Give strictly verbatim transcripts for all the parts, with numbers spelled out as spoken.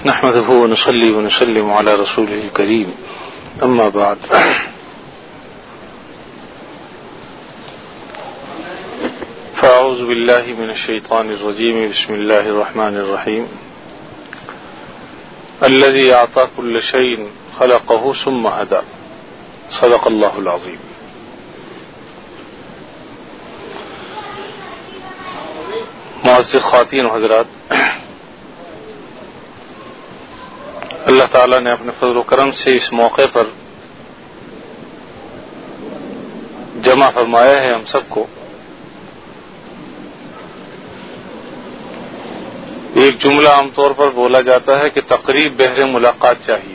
نحمده ونصلي ونسلم على رسوله الكريم أما بعد فأعوذ بالله من الشيطان الرجيم بسم الله الرحمن الرحيم الذي أعطى كل شيء خلقه ثم هدى صدق الله العظيم. معزز خواتین و حضرات، اللہ تعالیٰ نے اپنے فضل و کرم سے اس موقع پر جمع فرمایا ہے ہم سب کو. ایک جملہ عام طور پر بولا جاتا ہے کہ تقریب بہر ملاقات چاہیے،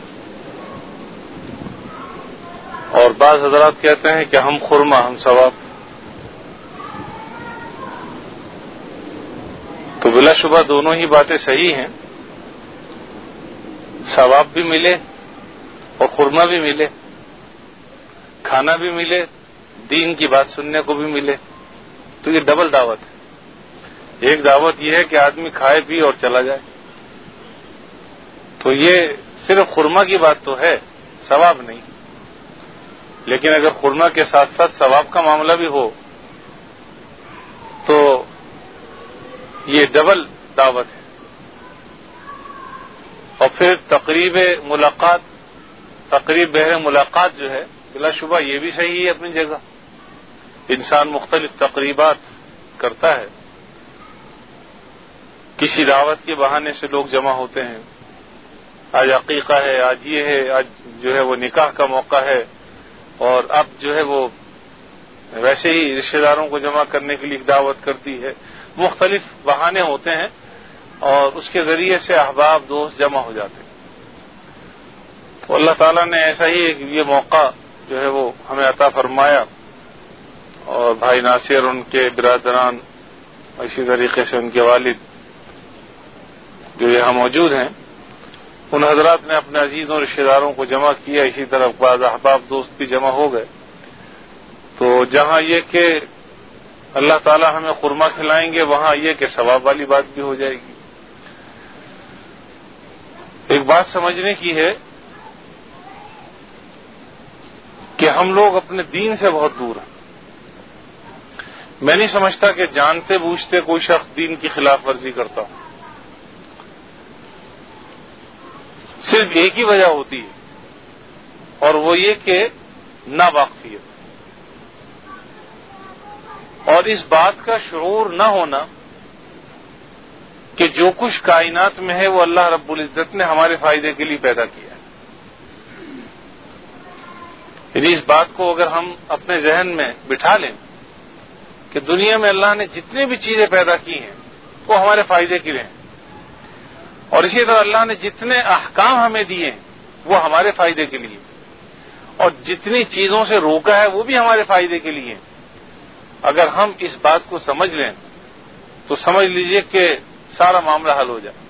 اور بعض حضرات کہتے ہیں کہ ہم خرما ہم ثواب. تو بلا شبہ دونوں ہی باتیں صحیح ہیں، ثواب بھی ملے اور خرما بھی ملے، کھانا بھی ملے، دین کی بات سننے کو بھی ملے. تو یہ ڈبل دعوت ہے. ایک دعوت یہ ہے کہ آدمی کھائے پی اور چلا جائے، تو یہ صرف خرما کی بات تو ہے، ثواب نہیں. لیکن اگر خرما کے ساتھ ساتھ ثواب کا معاملہ بھی ہو تو یہ ڈبل دعوت ہے. اور پھر تقریب ملاقات، تقریب بہر ملاقات جو ہے بلا شبہ یہ بھی صحیح ہے اپنی جگہ. انسان مختلف تقریبات کرتا ہے، کسی دعوت کے بہانے سے لوگ جمع ہوتے ہیں. آج عقیقہ ہے، آج یہ ہے، آج جو ہے وہ نکاح کا موقع ہے، اور اب جو ہے وہ ویسے ہی رشتہ داروں کو جمع کرنے کے لیے دعوت کرتی ہے. مختلف بہانے ہوتے ہیں اور اس کے ذریعے سے احباب دوست جمع ہو جاتے ہیں. تو اللہ تعالیٰ نے ایسا ہی ایک یہ موقع جو ہے وہ ہمیں عطا فرمایا، اور بھائی ناصر، ان کے برادران، اسی طریقے سے ان کے والد جو یہاں موجود ہیں، ان حضرات نے اپنے عزیزوں رشتہ داروں کو جمع کیا. اسی طرح بعض احباب دوست بھی جمع ہو گئے. تو جہاں یہ کہ اللہ تعالیٰ ہمیں خرما کھلائیں گے، وہاں یہ کہ ثواب والی بات بھی ہو جائے گی. ایک بات سمجھنے کی ہے کہ ہم لوگ اپنے دین سے بہت دور ہیں. میں نہیں سمجھتا کہ جانتے بوجھتے کوئی شخص دین کی خلاف ورزی کرتا ہوں. صرف ایک ہی وجہ ہوتی ہے، اور وہ یہ کہ ناواقفیت، اور اس بات کا شعور نہ ہونا کہ جو کچھ کائنات میں ہے وہ اللہ رب العزت نے ہمارے فائدے کے لیے پیدا کیا ہے. یعنی اس بات کو اگر ہم اپنے ذہن میں بٹھا لیں کہ دنیا میں اللہ نے جتنی بھی چیزیں پیدا کی ہیں وہ ہمارے فائدے کے لیے ہیں، اور اسی طرح اللہ نے جتنے احکام ہمیں دیے ہیں وہ ہمارے فائدے کے لیے، اور جتنی چیزوں سے روکا ہے وہ بھی ہمارے فائدے کے لیے. اگر ہم اس بات کو سمجھ لیں تو سمجھ لیجئے کہ سارا معاملہ حل ہو جائے.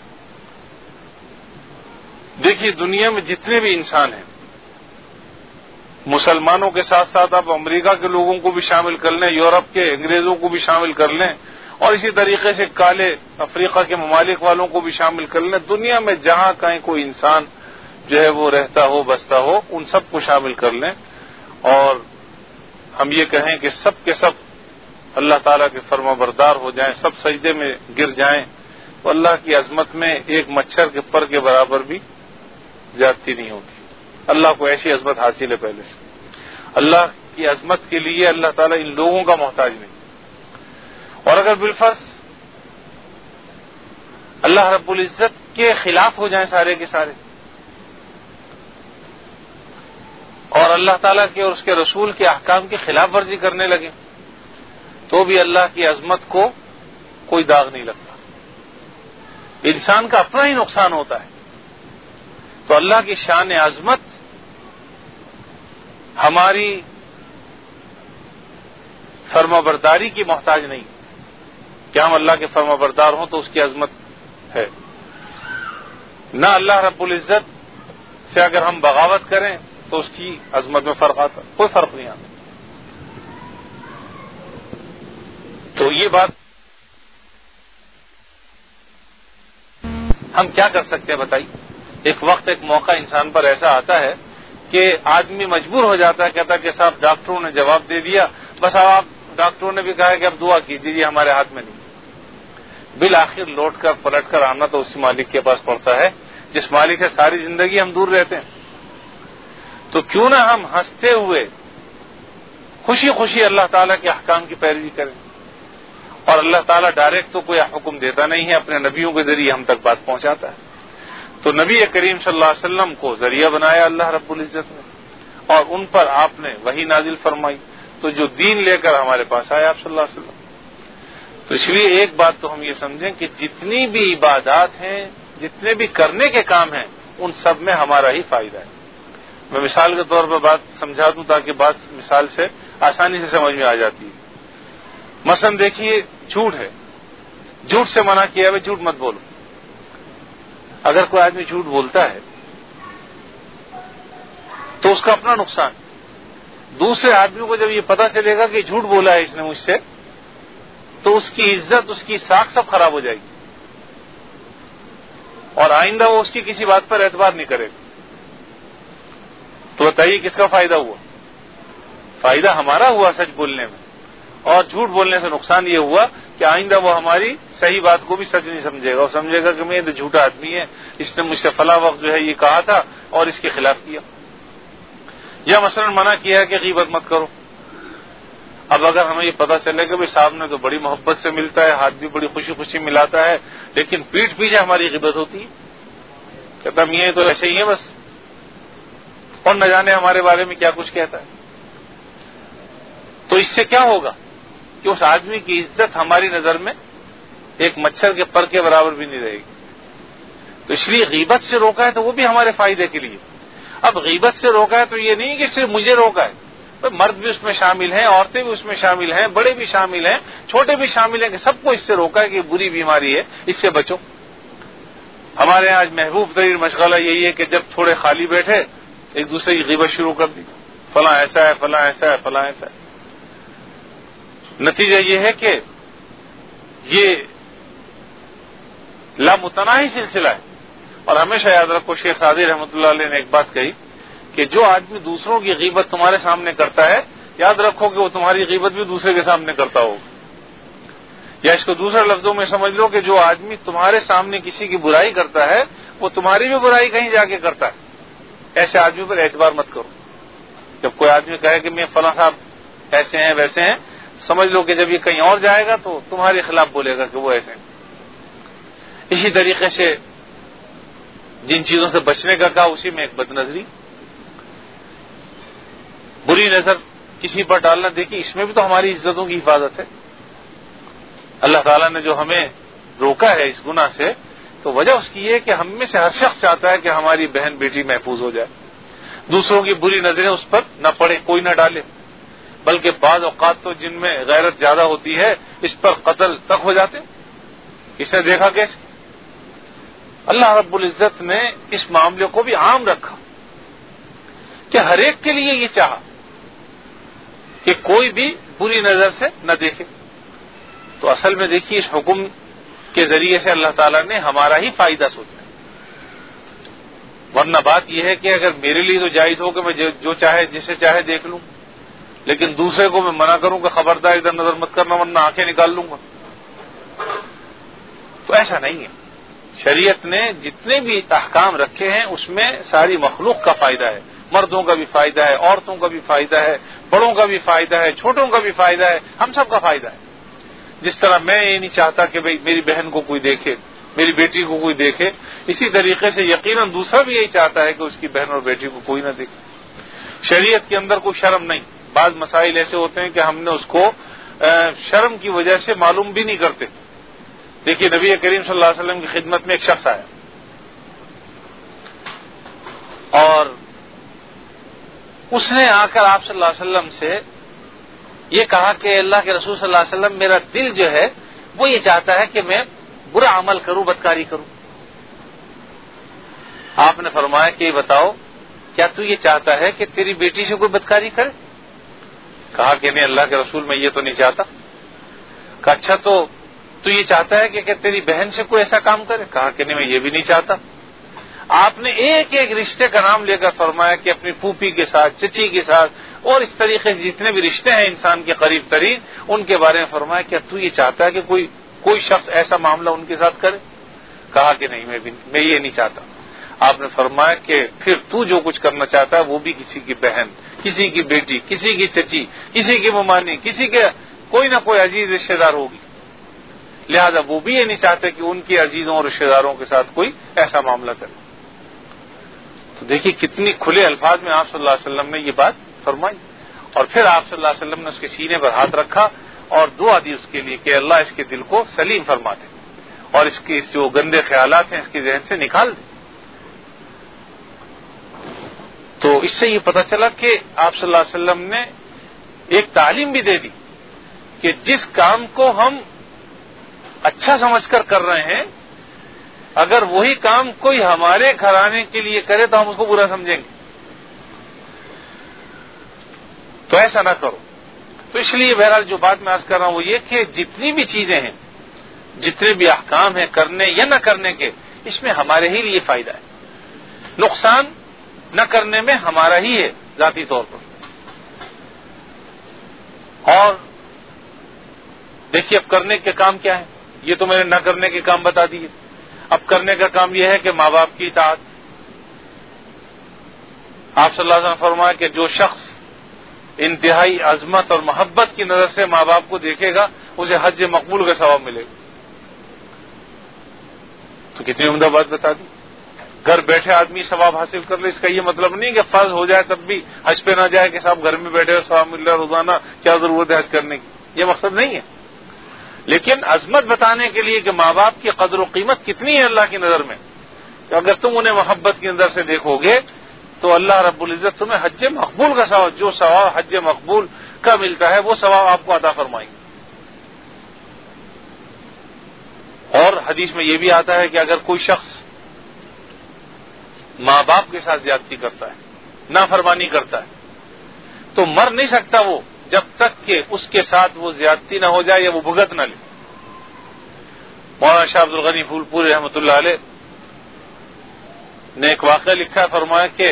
دیکھیے دنیا میں جتنے بھی انسان ہیں، مسلمانوں کے ساتھ ساتھ آپ امریکہ کے لوگوں کو بھی شامل کر لیں، یورپ کے انگریزوں کو بھی شامل کر لیں، اور اسی طریقے سے کالے افریقہ کے ممالک والوں کو بھی شامل کر لیں. دنیا میں جہاں کہیں کوئی انسان جو ہے وہ رہتا ہو، بستا ہو، ان سب کو شامل کر لیں، اور ہم یہ کہیں کہ سب کے سب اللہ تعالیٰ کے فرما بردار ہو جائیں، سب سجدے میں گر جائیں، تو اللہ کی عظمت میں ایک مچھر کے پر کے برابر بھی زیادتی نہیں ہوتی. اللہ کو ایسی عظمت حاصل ہے پہلے سے. اللہ کی عظمت کے لیے اللہ تعالیٰ ان لوگوں کا محتاج نہیں. اور اگر بالفرض اللہ رب العزت کے خلاف ہو جائیں سارے کے سارے، اور اللہ تعالیٰ کے اور اس کے رسول کے احکام کی خلاف ورزی کرنے لگے، تو بھی اللہ کی عظمت کو کوئی داغ نہیں لگتا. انسان کا اپنا ہی نقصان ہوتا ہے. تو اللہ کی شان عظمت ہماری فرما برداری کی محتاج نہیں کہ ہم اللہ کے فرما بردار ہوں تو اس کی عظمت ہے. نہ اللہ رب العزت سے اگر ہم بغاوت کریں تو اس کی عظمت میں فرق آتا، کوئی فرق نہیں آتا. تو یہ بات ہم کیا کر سکتے ہیں بتائیے؟ ایک وقت ایک موقع انسان پر ایسا آتا ہے کہ آدمی مجبور ہو جاتا ہے، کہتا ہے کہ صاحب ڈاکٹروں نے جواب دے دیا، بس اب آپ ڈاکٹروں نے بھی کہا کہ اب دعا کیجیے، یہ ہمارے ہاتھ میں نہیں۔ بالآخر لوٹ کر پلٹ کر آنا تو اسی مالک کے پاس پڑتا ہے جس مالک سے ساری زندگی ہم دور رہتے ہیں۔ تو کیوں نہ ہم ہنستے ہوئے خوشی خوشی اللہ تعالیٰ کے احکام کی پیروی کریں، اور اللہ تعالیٰ ڈائریکٹ تو کوئی حکم دیتا نہیں ہے، اپنے نبیوں کے ذریعے ہم تک بات پہنچاتا ہے۔ تو نبی کریم صلی اللہ علیہ وسلم کو ذریعہ بنایا اللہ رب العزت نے، اور ان پر آپ نے وحی نازل فرمائی، تو جو دین لے کر ہمارے پاس آئے آپ صلی اللہ علیہ وسلم۔ تو اس لیے ایک بات تو ہم یہ سمجھیں کہ جتنی بھی عبادات ہیں، جتنے بھی کرنے کے کام ہیں، ان سب میں ہمارا ہی فائدہ ہے۔ میں مثال کے طور پر بات سمجھا دوں تاکہ بات مثال سے آسانی سے سمجھ میں آ جاتی ہے۔ مثلا دیکھیے، جھوٹ ہے، جھوٹ سے منع کیا ہے، جھوٹ مت بولو۔ اگر کوئی آدمی جھوٹ بولتا ہے تو اس کا اپنا نقصان، دوسرے آدمیوں کو جب یہ پتا چلے گا کہ جھوٹ بولا ہے اس نے مجھ سے، تو اس کی عزت، اس کی ساکھ سب خراب ہو جائے گی، اور آئندہ وہ اس کی کسی بات پر اعتبار نہیں کرے گا۔ تو بتائیے کس کا فائدہ ہوا؟ فائدہ ہمارا ہوا سچ بولنے میں، اور جھوٹ بولنے سے نقصان یہ ہوا کہ آئندہ وہ ہماری صحیح بات کو بھی سچ نہیں سمجھے گا، وہ سمجھے گا کہ میں تو جھوٹا آدمی ہے، اس نے مجھ سے فلاں وقت جو ہے یہ کہا تھا اور اس کے خلاف کیا۔ یا مثلا منع کیا ہے کہ غیبت مت کرو۔ اب اگر ہمیں یہ پتا چلے کہ بھائی صاحب نے تو بڑی محبت سے ملتا ہے، ہاتھ بھی بڑی خوشی خوشی ملاتا ہے، لیکن پیٹھ پیچھے ہماری غیبت ہوتی ہے، کہتا میاں تو ایسے ہی ہے بس، اور نہ جانے ہمارے بارے میں کیا کچھ کہتا ہے۔ تو اس سے کیا ہوگا کہ اس آدمی کی عزت ہماری نظر میں ایک مچھر کے پر کے برابر بھی نہیں رہے گی۔ تو اس لیے غیبت سے روکا ہے تو وہ بھی ہمارے فائدے کے لیے۔ اب غیبت سے روکا ہے تو یہ نہیں کہ صرف مجھے روکا ہے، مرد بھی اس میں شامل ہیں، عورتیں بھی اس میں شامل ہیں، بڑے بھی شامل ہیں، چھوٹے بھی شامل ہیں، کہ سب کو اس سے روکا ہے کہ یہ بری بیماری ہے، اس سے بچو۔ ہمارے یہاں آج محبوب ترین مشغلہ یہی ہے کہ جب تھوڑے خالی بیٹھے ایک دوسرے کی غیبت شروع کر دی، فلاں ایسا ہے، فلاں ایسا ہے، فلاں ایسا ہے۔ نتیجہ یہ ہے کہ یہ لامتناہی سلسلہ ہے۔ اور ہمیشہ یاد رکھو، شیخ سعدی رحمۃ اللہ علیہ نے ایک بات کہی کہ جو آدمی دوسروں کی غیبت تمہارے سامنے کرتا ہے، یاد رکھو کہ وہ تمہاری غیبت بھی دوسرے کے سامنے کرتا ہوگا۔ یا اس کو دوسرے لفظوں میں سمجھ لو کہ جو آدمی تمہارے سامنے کسی کی برائی کرتا ہے، وہ تمہاری بھی برائی کہیں جا کے کرتا ہے۔ ایسے آدمی پر اعتبار مت کرو۔ جب کوئی آدمی کہے کہ میں فلاں صاحب ایسے ہیں ویسے ہیں، سمجھ لو کہ جب یہ کہیں اور جائے گا تو تمہارے خلاف بولے گا کہ وہ ایسے ہیں۔ اسی طریقے سے جن چیزوں سے بچنے کا کہا، اسی میں ایک بد نظری، بری نظر کسی پر ڈالنا، دیکھیے اس میں بھی تو ہماری عزتوں کی حفاظت ہے۔ اللہ تعالیٰ نے جو ہمیں روکا ہے اس گناہ سے، تو وجہ اس کی یہ ہے کہ ہم میں سے ہر شخص چاہتا ہے کہ ہماری بہن بیٹی محفوظ ہو جائے، دوسروں کی بری نظریں اس پر نہ پڑے، کوئی نہ ڈالے، بلکہ بعض اوقات تو جن میں غیرت زیادہ ہوتی ہے اس پر قتل تک ہو جاتے۔ اس نے دیکھا کیسے؟ اللہ رب العزت نے اس معاملے کو بھی عام رکھا کہ ہر ایک کے لیے یہ چاہا کہ کوئی بھی بری نظر سے نہ دیکھے۔ تو اصل میں دیکھیے اس حکم کے ذریعے سے اللہ تعالیٰ نے ہمارا ہی فائدہ سوچا ہے، ورنہ بات یہ ہے کہ اگر میرے لیے تو جائز ہو کہ میں جو چاہے جسے چاہے دیکھ لوں، لیکن دوسرے کو میں منع کروں کہ خبردار ادھر نظر مت کرنا ورنہ آنکھیں نکال لوں گا، تو ایسا نہیں ہے۔ شریعت نے جتنے بھی احکام رکھے ہیں اس میں ساری مخلوق کا فائدہ ہے، مردوں کا بھی فائدہ ہے، عورتوں کا بھی فائدہ ہے، بڑوں کا بھی فائدہ ہے، چھوٹوں کا بھی فائدہ ہے، ہم سب کا فائدہ ہے۔ جس طرح میں یہ نہیں چاہتا کہ بھئی میری بہن کو کوئی دیکھے، میری بیٹی کو کوئی دیکھے، اسی طریقے سے یقیناً دوسرا بھی یہی چاہتا ہے کہ اس کی بہن اور بیٹی کو کوئی نہ دیکھے۔ شریعت کے اندر کوئی شرم نہیں۔ بعض مسائل ایسے ہوتے ہیں کہ ہم نے اس کو شرم کی وجہ سے معلوم بھی نہیں کرتے۔ دیکھیے نبی کریم صلی اللہ علیہ وسلم کی خدمت میں ایک شخص آیا اور اس نے آ کر آپ صلی اللہ علیہ وسلم سے یہ کہا کہ اللہ کے رسول صلی اللہ علیہ وسلم، میرا دل جو ہے وہ یہ چاہتا ہے کہ میں برا عمل کروں، بدکاری کروں۔ آپ نے فرمایا کہ یہ بتاؤ کیا تو یہ چاہتا ہے کہ تیری بیٹی سے کوئی بدکاری کرے؟ کہا کہ نہیں اللہ کے رسول میں یہ تو نہیں چاہتا۔ کہا اچھا تو تو یہ چاہتا ہے کہ, کہ تیری بہن سے کوئی ایسا کام کرے؟ کہا کہ نہیں میں یہ بھی نہیں چاہتا. آپ نے ایک ایک رشتے کا نام لے کر فرمایا کہ اپنی پھوپھی کے ساتھ, چچی کے ساتھ اور اس طریقے سے جتنے بھی رشتے ہیں انسان کے قریب ترین, ان کے بارے میں فرمایا کیا تو یہ چاہتا ہے کہ کوئی کوئی شخص ایسا معاملہ ان کے ساتھ کرے؟ کہا کہ نہیں میں بھی میں یہ نہیں چاہتا. آپ نے فرمایا کہ پھر تو جو کچھ کرنا چاہتا ہے وہ بھی کسی کی بہن, کسی کی بیٹی, کسی کی چچی, کسی کی ممانی, کسی کے کوئی نہ کوئی عزیز رشتے دار ہوگی, لہذا وہ بھی یہ نہیں چاہتے کہ ان کے عزیزوں اور رشتے داروں کے ساتھ کوئی ایسا معاملہ کرے. تو دیکھیے کتنی کھلے الفاظ میں آپ صلی اللہ علیہ وسلم نے یہ بات فرمائی. اور پھر آپ صلی اللہ علیہ وسلم نے اس کے سینے پر ہاتھ رکھا اور دعا دی اس کے لیے کہ اللہ اس کے دل کو سلیم فرما دے اور اس کے جو گندے خیالات ہیں اس کے ذہن سے نکال دے. تو اس سے یہ پتہ چلا کہ آپ صلی اللہ علیہ وسلم نے ایک تعلیم بھی دے دی کہ جس کام کو ہم اچھا سمجھ کر کر رہے ہیں, اگر وہی کام کوئی ہمارے گھرانے کے لیے کرے تو ہم اس کو برا سمجھیں گے, تو ایسا نہ کرو. تو اس لیے بہرحال جو بات میں عرض کر رہا ہوں وہ یہ کہ جتنی بھی چیزیں ہیں, جتنے بھی احکام ہیں کرنے یا نہ کرنے کے, اس میں ہمارے ہی لیے فائدہ ہے. نقصان نہ کرنے میں ہمارا ہی ہے ذاتی طور پر. اور دیکھیے اب کرنے کے کام کیا ہے, یہ تو میں نے نہ کرنے کے کام بتا دیے. اب کرنے کا کام یہ ہے کہ ماں باپ کی اطاعت. آپ صلی اللہ علیہ وسلم نے فرمایا کہ جو شخص انتہائی عظمت اور محبت کی نظر سے ماں باپ کو دیکھے گا اسے حج مقبول کا ثواب ملے گا. تو کتنی عمدہ بات بتا دی. گھر بیٹھے آدمی ثواب حاصل کر لے, اس کا یہ مطلب نہیں کہ فرض ہو جائے تب بھی حج پہ نہ جائے کہ صاحب گھر میں بیٹھے ہوئے ثواب مل رہا ہے روزانہ, کیا ضرورت ہے حج کرنے کی, یہ مقصد نہیں ہے. لیکن عظمت بتانے کے لیے کہ ماں باپ کی قدر و قیمت کتنی ہے اللہ کی نظر میں, کہ اگر تم انہیں محبت کی نظر سے دیکھو گے تو اللہ رب العزت تمہیں حج مقبول کا ثواب, جو ثواب حج مقبول کا ملتا ہے وہ ثواب آپ کو عطا فرمائیں گے. اور حدیث میں یہ بھی آتا ہے کہ اگر کوئی شخص ماں باپ کے ساتھ زیادتی کرتا ہے, نافرمانی کرتا ہے, تو مر نہیں سکتا وہ جب تک کہ اس کے ساتھ وہ زیادتی نہ ہو جائے یا وہ بھگت نہ لے. مولانا شاہ عبد الغنی پھول پوری رحمۃ اللہ علیہ نے ایک واقعہ لکھا ہے, فرمایا کہ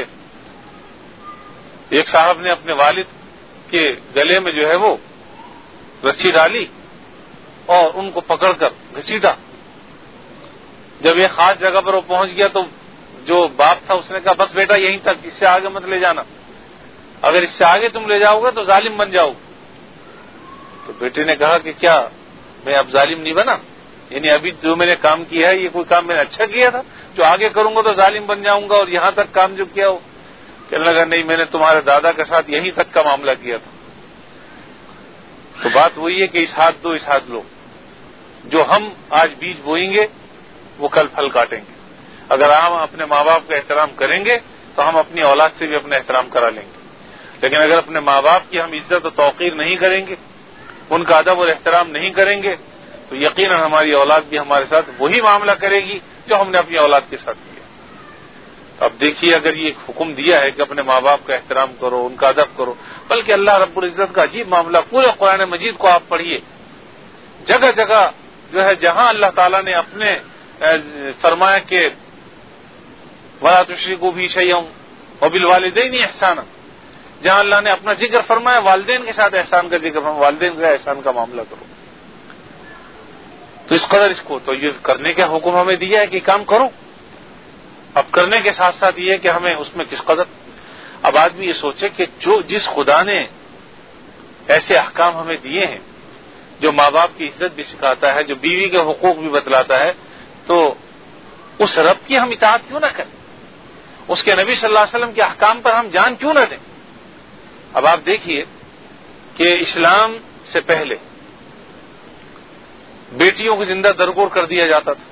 ایک صاحب نے اپنے والد کے گلے میں جو ہے وہ رسی ڈالی اور ان کو پکڑ کر گھسیٹا. جب ایک خاص جگہ پر وہ پہنچ گیا تو جو باپ تھا اس نے کہا بس بیٹا یہیں تک, اس سے آگے مت لے جانا, اگر اس سے آگے تم لے جاؤ گے تو ظالم بن جاؤ. تو بیٹے نے کہا کہ کیا میں اب ظالم نہیں بنا, یعنی ابھی جو میں نے کام کیا ہے یہ کوئی کام میں نے اچھا کیا تھا, جو آگے کروں گا تو ظالم بن جاؤں گا, اور یہاں تک کام جو کیا ہو. کہنے لگا نہیں میں نے تمہارے دادا کے ساتھ یہیں تک کا معاملہ کیا تھا. تو بات وہی ہے کہ اس ہاتھ دو اس ہاتھ لو, جو ہم آج بیج بوئیں گے وہ کل پھل کاٹیں گے. اگر ہم اپنے ماں باپ کا احترام کریں گے تو ہم اپنی اولاد سے بھی اپنا احترام کرا لیں گے, لیکن اگر اپنے ماں باپ کی ہم عزت و توقیر نہیں کریں گے, ان کا ادب اور احترام نہیں کریں گے, تو یقیناً ہماری اولاد بھی ہمارے ساتھ وہی معاملہ کرے گی جو ہم نے اپنی اولاد کے ساتھ کیا. اب دیکھیے اگر یہ حکم دیا ہے کہ اپنے ماں باپ کا احترام کرو, ان کا ادب کرو, بلکہ اللہ رب العزت کا عجیب معاملہ پورے قرآن مجید کو آپ پڑھیے, جگہ جگہ جو ہے جہاں اللہ تعالیٰ نے اپنے فرمایا کہ وَلَا تُشْرِكُوا بِهِ شَيْئًا وَبِالْوَالِدَيْنِ احسانا, جہاں اللہ نے اپنا ذکر فرمایا والدین کے ساتھ احسان کا ذکر فرمایا, والدین کا احسان کا معاملہ کرو. تو اس قدر اس کو تو یہ کرنے کا حکم ہمیں دیا ہے کہ کام کرو. اب کرنے کے ساتھ ساتھ یہ ہے کہ ہمیں اس میں کس قدر. اب آدمی یہ سوچے کہ جو جس خدا نے ایسے احکام ہمیں دیے ہیں, جو ماں باپ کی عزت بھی سکھاتا ہے, جو بیوی کے حقوق بھی بتلاتا ہے, تو اس رب کی ہم اطاعت کیوں نہ کریں, اس کے نبی صلی اللہ علیہ وسلم کے احکام پر ہم جان کیوں نہ دیں. اب آپ دیکھیے کہ اسلام سے پہلے بیٹیوں کو زندہ درگور کر دیا جاتا تھا,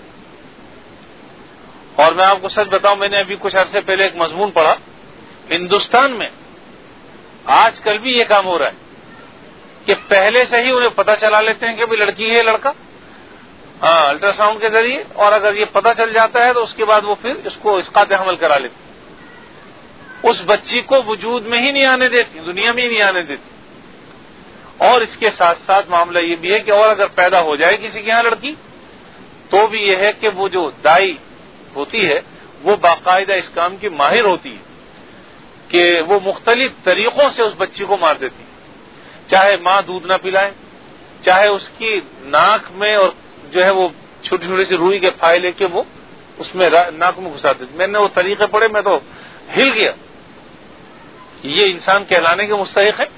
اور میں آپ کو سچ بتاؤں میں نے ابھی کچھ عرصے پہلے ایک مضمون پڑھا, ہندوستان میں آج کل بھی یہ کام ہو رہا ہے کہ پہلے سے ہی انہیں پتہ چلا لیتے ہیں کہ بھی لڑکی ہے لڑکا, ہاں الٹرا ساؤنڈ کے ذریعے, اور اگر یہ پتہ چل جاتا ہے تو اس کے بعد وہ پھر اس کو اسقاط حمل کرا لیتے, اس بچی کو وجود میں ہی نہیں آنے دیتی, دنیا میں ہی نہیں آنے دیتی. اور اس کے ساتھ ساتھ معاملہ یہ بھی ہے کہ اور اگر پیدا ہو جائے کسی کے یہاں لڑکی تو بھی یہ ہے کہ وہ جو دائی ہوتی ہے وہ باقاعدہ اس کام کی ماہر ہوتی ہے کہ وہ مختلف طریقوں سے اس بچی کو مار دیتی ہے، چاہے ماں دودھ نہ پلائے، چاہے اس کی ناک میں اور جو ہے وہ چھوٹی چھوٹی سی روئی کے پھائے لے کے وہ اس میں ناک میں گھسا دیتی۔ میں نے وہ طریقے پڑھے، میں تو ہل گیا، یہ انسان کہلانے کے مستحق ہے؟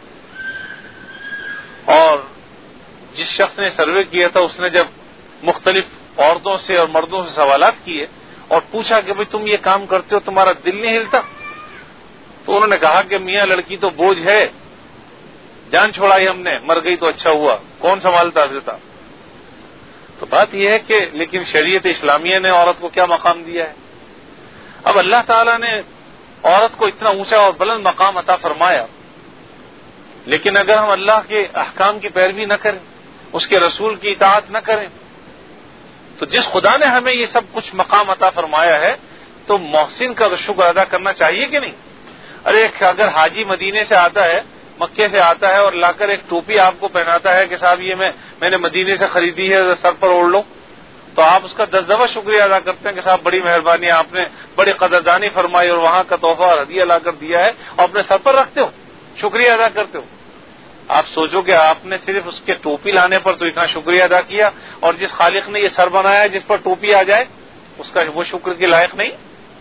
اور جس شخص نے سروے کیا تھا اس نے جب مختلف عورتوں سے اور مردوں سے سوالات کیے اور پوچھا کہ بھئی تم یہ کام کرتے ہو تمہارا دل نہیں ہلتا؟ تو انہوں نے کہا کہ میاں لڑکی تو بوجھ ہے، جان چھوڑائی ہم نے، مر گئی تو اچھا ہوا، کون سنبھالتا دیتا۔ تو بات یہ ہے کہ لیکن شریعت اسلامیہ نے عورت کو کیا مقام دیا ہے؟ اب اللہ تعالیٰ نے عورت کو اتنا اونچا اور بلند مقام عطا فرمایا، لیکن اگر ہم اللہ کے احکام کی پیروی نہ کریں، اس کے رسول کی اطاعت نہ کریں، تو جس خدا نے ہمیں یہ سب کچھ مقام عطا فرمایا ہے تو محسن کا شکر ادا کرنا چاہیے کہ نہیں؟ ارے اگر حاجی مدینے سے آتا ہے، مکے سے آتا ہے اور لا کر ایک ٹوپی آپ کو پہناتا ہے کہ صاحب یہ میں میں نے مدینے سے خریدی ہے سر پر اوڑھ لو، تو آپ اس کا دس دفعہ شکریہ ادا کرتے ہیں کہ صاحب بڑی مہربانی، آپ نے بڑی قدردانی فرمائی اور وہاں کا تحفہ اور ہدیہ لا کر دیا ہے اور اپنے سر پر رکھتے ہو، شکریہ ادا کرتے ہو۔ آپ سوچو کہ آپ نے صرف اس کے ٹوپی لانے پر تو اتنا شکریہ ادا کیا، اور جس خالق نے یہ سر بنایا ہے جس پر ٹوپی آ جائے اس کا وہ شکر کے لائق نہیں؟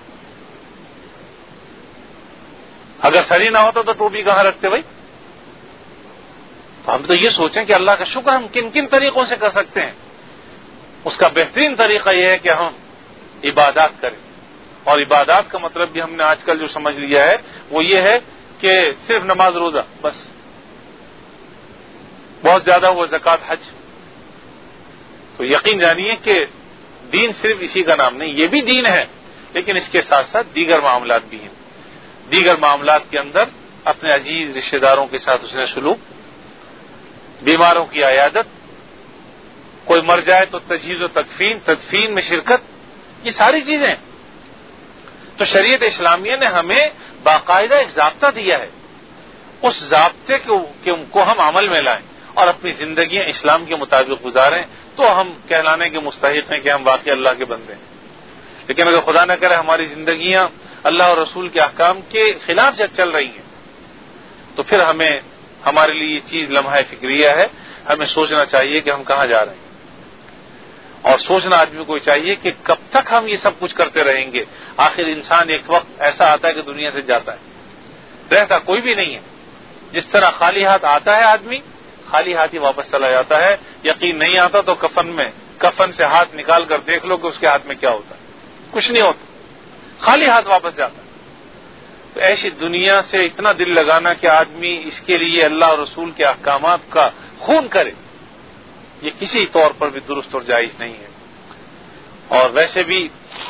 اگر سر ہی نہ ہوتا تو ٹوپی کہاں رکھتے بھائی؟ تو ہم تو یہ سوچیں کہ اللہ کا شکر ہم کن کن طریقوں سے کر سکتے ہیں۔ اس کا بہترین طریقہ یہ ہے کہ ہم عبادات کریں، اور عبادات کا مطلب بھی ہم نے آج کل جو سمجھ لیا ہے وہ یہ ہے کہ صرف نماز روزہ بس، بہت زیادہ وہ زکوٰۃ حج۔ تو یقین جانیے کہ دین صرف اسی کا نام نہیں، یہ بھی دین ہے، لیکن اس کے ساتھ ساتھ دیگر معاملات بھی ہیں۔ دیگر معاملات کے اندر اپنے عزیز رشتہ داروں کے ساتھ اس نے سلوک، بیماروں کی عیادت، کوئی مر جائے تو تجہیز و تکفین، تدفین میں شرکت، یہ ساری چیزیں۔ تو شریعت اسلامیہ نے ہمیں باقاعدہ ایک ضابطہ دیا ہے، اس ضابطے کو ہم عمل میں لائیں اور اپنی زندگیاں اسلام کے مطابق گزاریں تو ہم کہلانے کے مستحق ہیں کہ ہم واقعی اللہ کے بندے ہیں۔ لیکن اگر خدا نہ کرے ہماری زندگیاں اللہ اور رسول کے احکام کے خلاف چل رہی ہیں تو پھر ہمیں ہمارے لیے یہ چیز لمحہ فکریہ ہے، ہمیں سوچنا چاہیے کہ ہم کہاں جا رہے ہیں، اور سوچنا آدمی کو چاہیے کہ کب تک ہم یہ سب کچھ کرتے رہیں گے۔ آخر انسان ایک وقت ایسا آتا ہے کہ دنیا سے جاتا ہے، رہتا کوئی بھی نہیں ہے۔ جس طرح خالی ہاتھ آتا ہے آدمی، خالی ہاتھ ہی واپس چلا جاتا ہے۔ یقین نہیں آتا تو کفن میں کفن سے ہاتھ نکال کر دیکھ لو کہ اس کے ہاتھ میں کیا ہوتا ہے، کچھ نہیں ہوتا، خالی ہاتھ واپس جاتا ہے۔ تو ایسی دنیا سے اتنا دل لگانا کہ آدمی اس کے لیے اللہ اور رسول کے احکامات کا خون کرے، یہ کسی طور پر بھی درست اور جائز نہیں ہے۔ اور ویسے بھی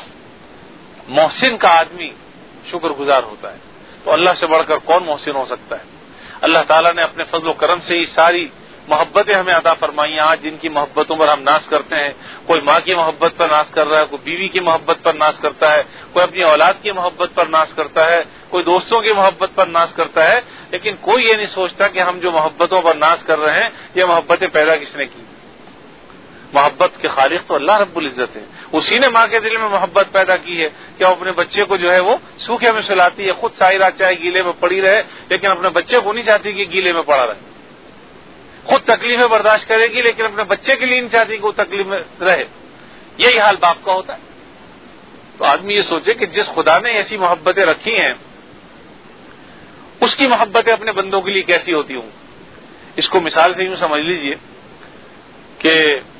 محسن کا آدمی شکر گزار ہوتا ہے، تو اللہ سے بڑھ کر کون محسن ہو سکتا ہے؟ اللہ تعالیٰ نے اپنے فضل و کرم سے یہ ساری محبتیں ہمیں عطا فرمائی ہیں۔ آج جن کی محبتوں پر ہم ناز کرتے ہیں، کوئی ماں کی محبت پر ناز کر رہا ہے، کوئی بیوی کی محبت پر ناز کرتا ہے، کوئی اپنی اولاد کی محبت پر ناز کرتا ہے، کوئی دوستوں کی محبت پر ناز کرتا ہے، لیکن کوئی یہ نہیں سوچتا کہ ہم جو محبتوں پر ناز کر رہے ہیں یہ محبتیں پیدا کس نے کی؟ محبت کے خالق تو اللہ رب العزت ہے، اسی نے ماں کے دل میں محبت پیدا کی ہے کہ وہ اپنے بچے کو جو ہے وہ سوکھے میں سلاتی ہے، خود ساری رات چاہے گیلے میں پڑی رہے لیکن اپنے بچے کو نہیں چاہتی کہ گیلے میں پڑا رہے، خود تکلیفیں برداشت کرے گی لیکن اپنے بچے کے لیے نہیں چاہتی کہ وہ تکلیف میں رہے۔ یہی حال باپ کا ہوتا ہے۔ تو آدمی یہ سوچے کہ جس خدا نے ایسی محبتیں رکھی ہیں اس کی محبتیں اپنے بندوں کے لیے کیسی ہوتی ہوں۔ اس کو مثال سے یوں سمجھ لیجئے کہ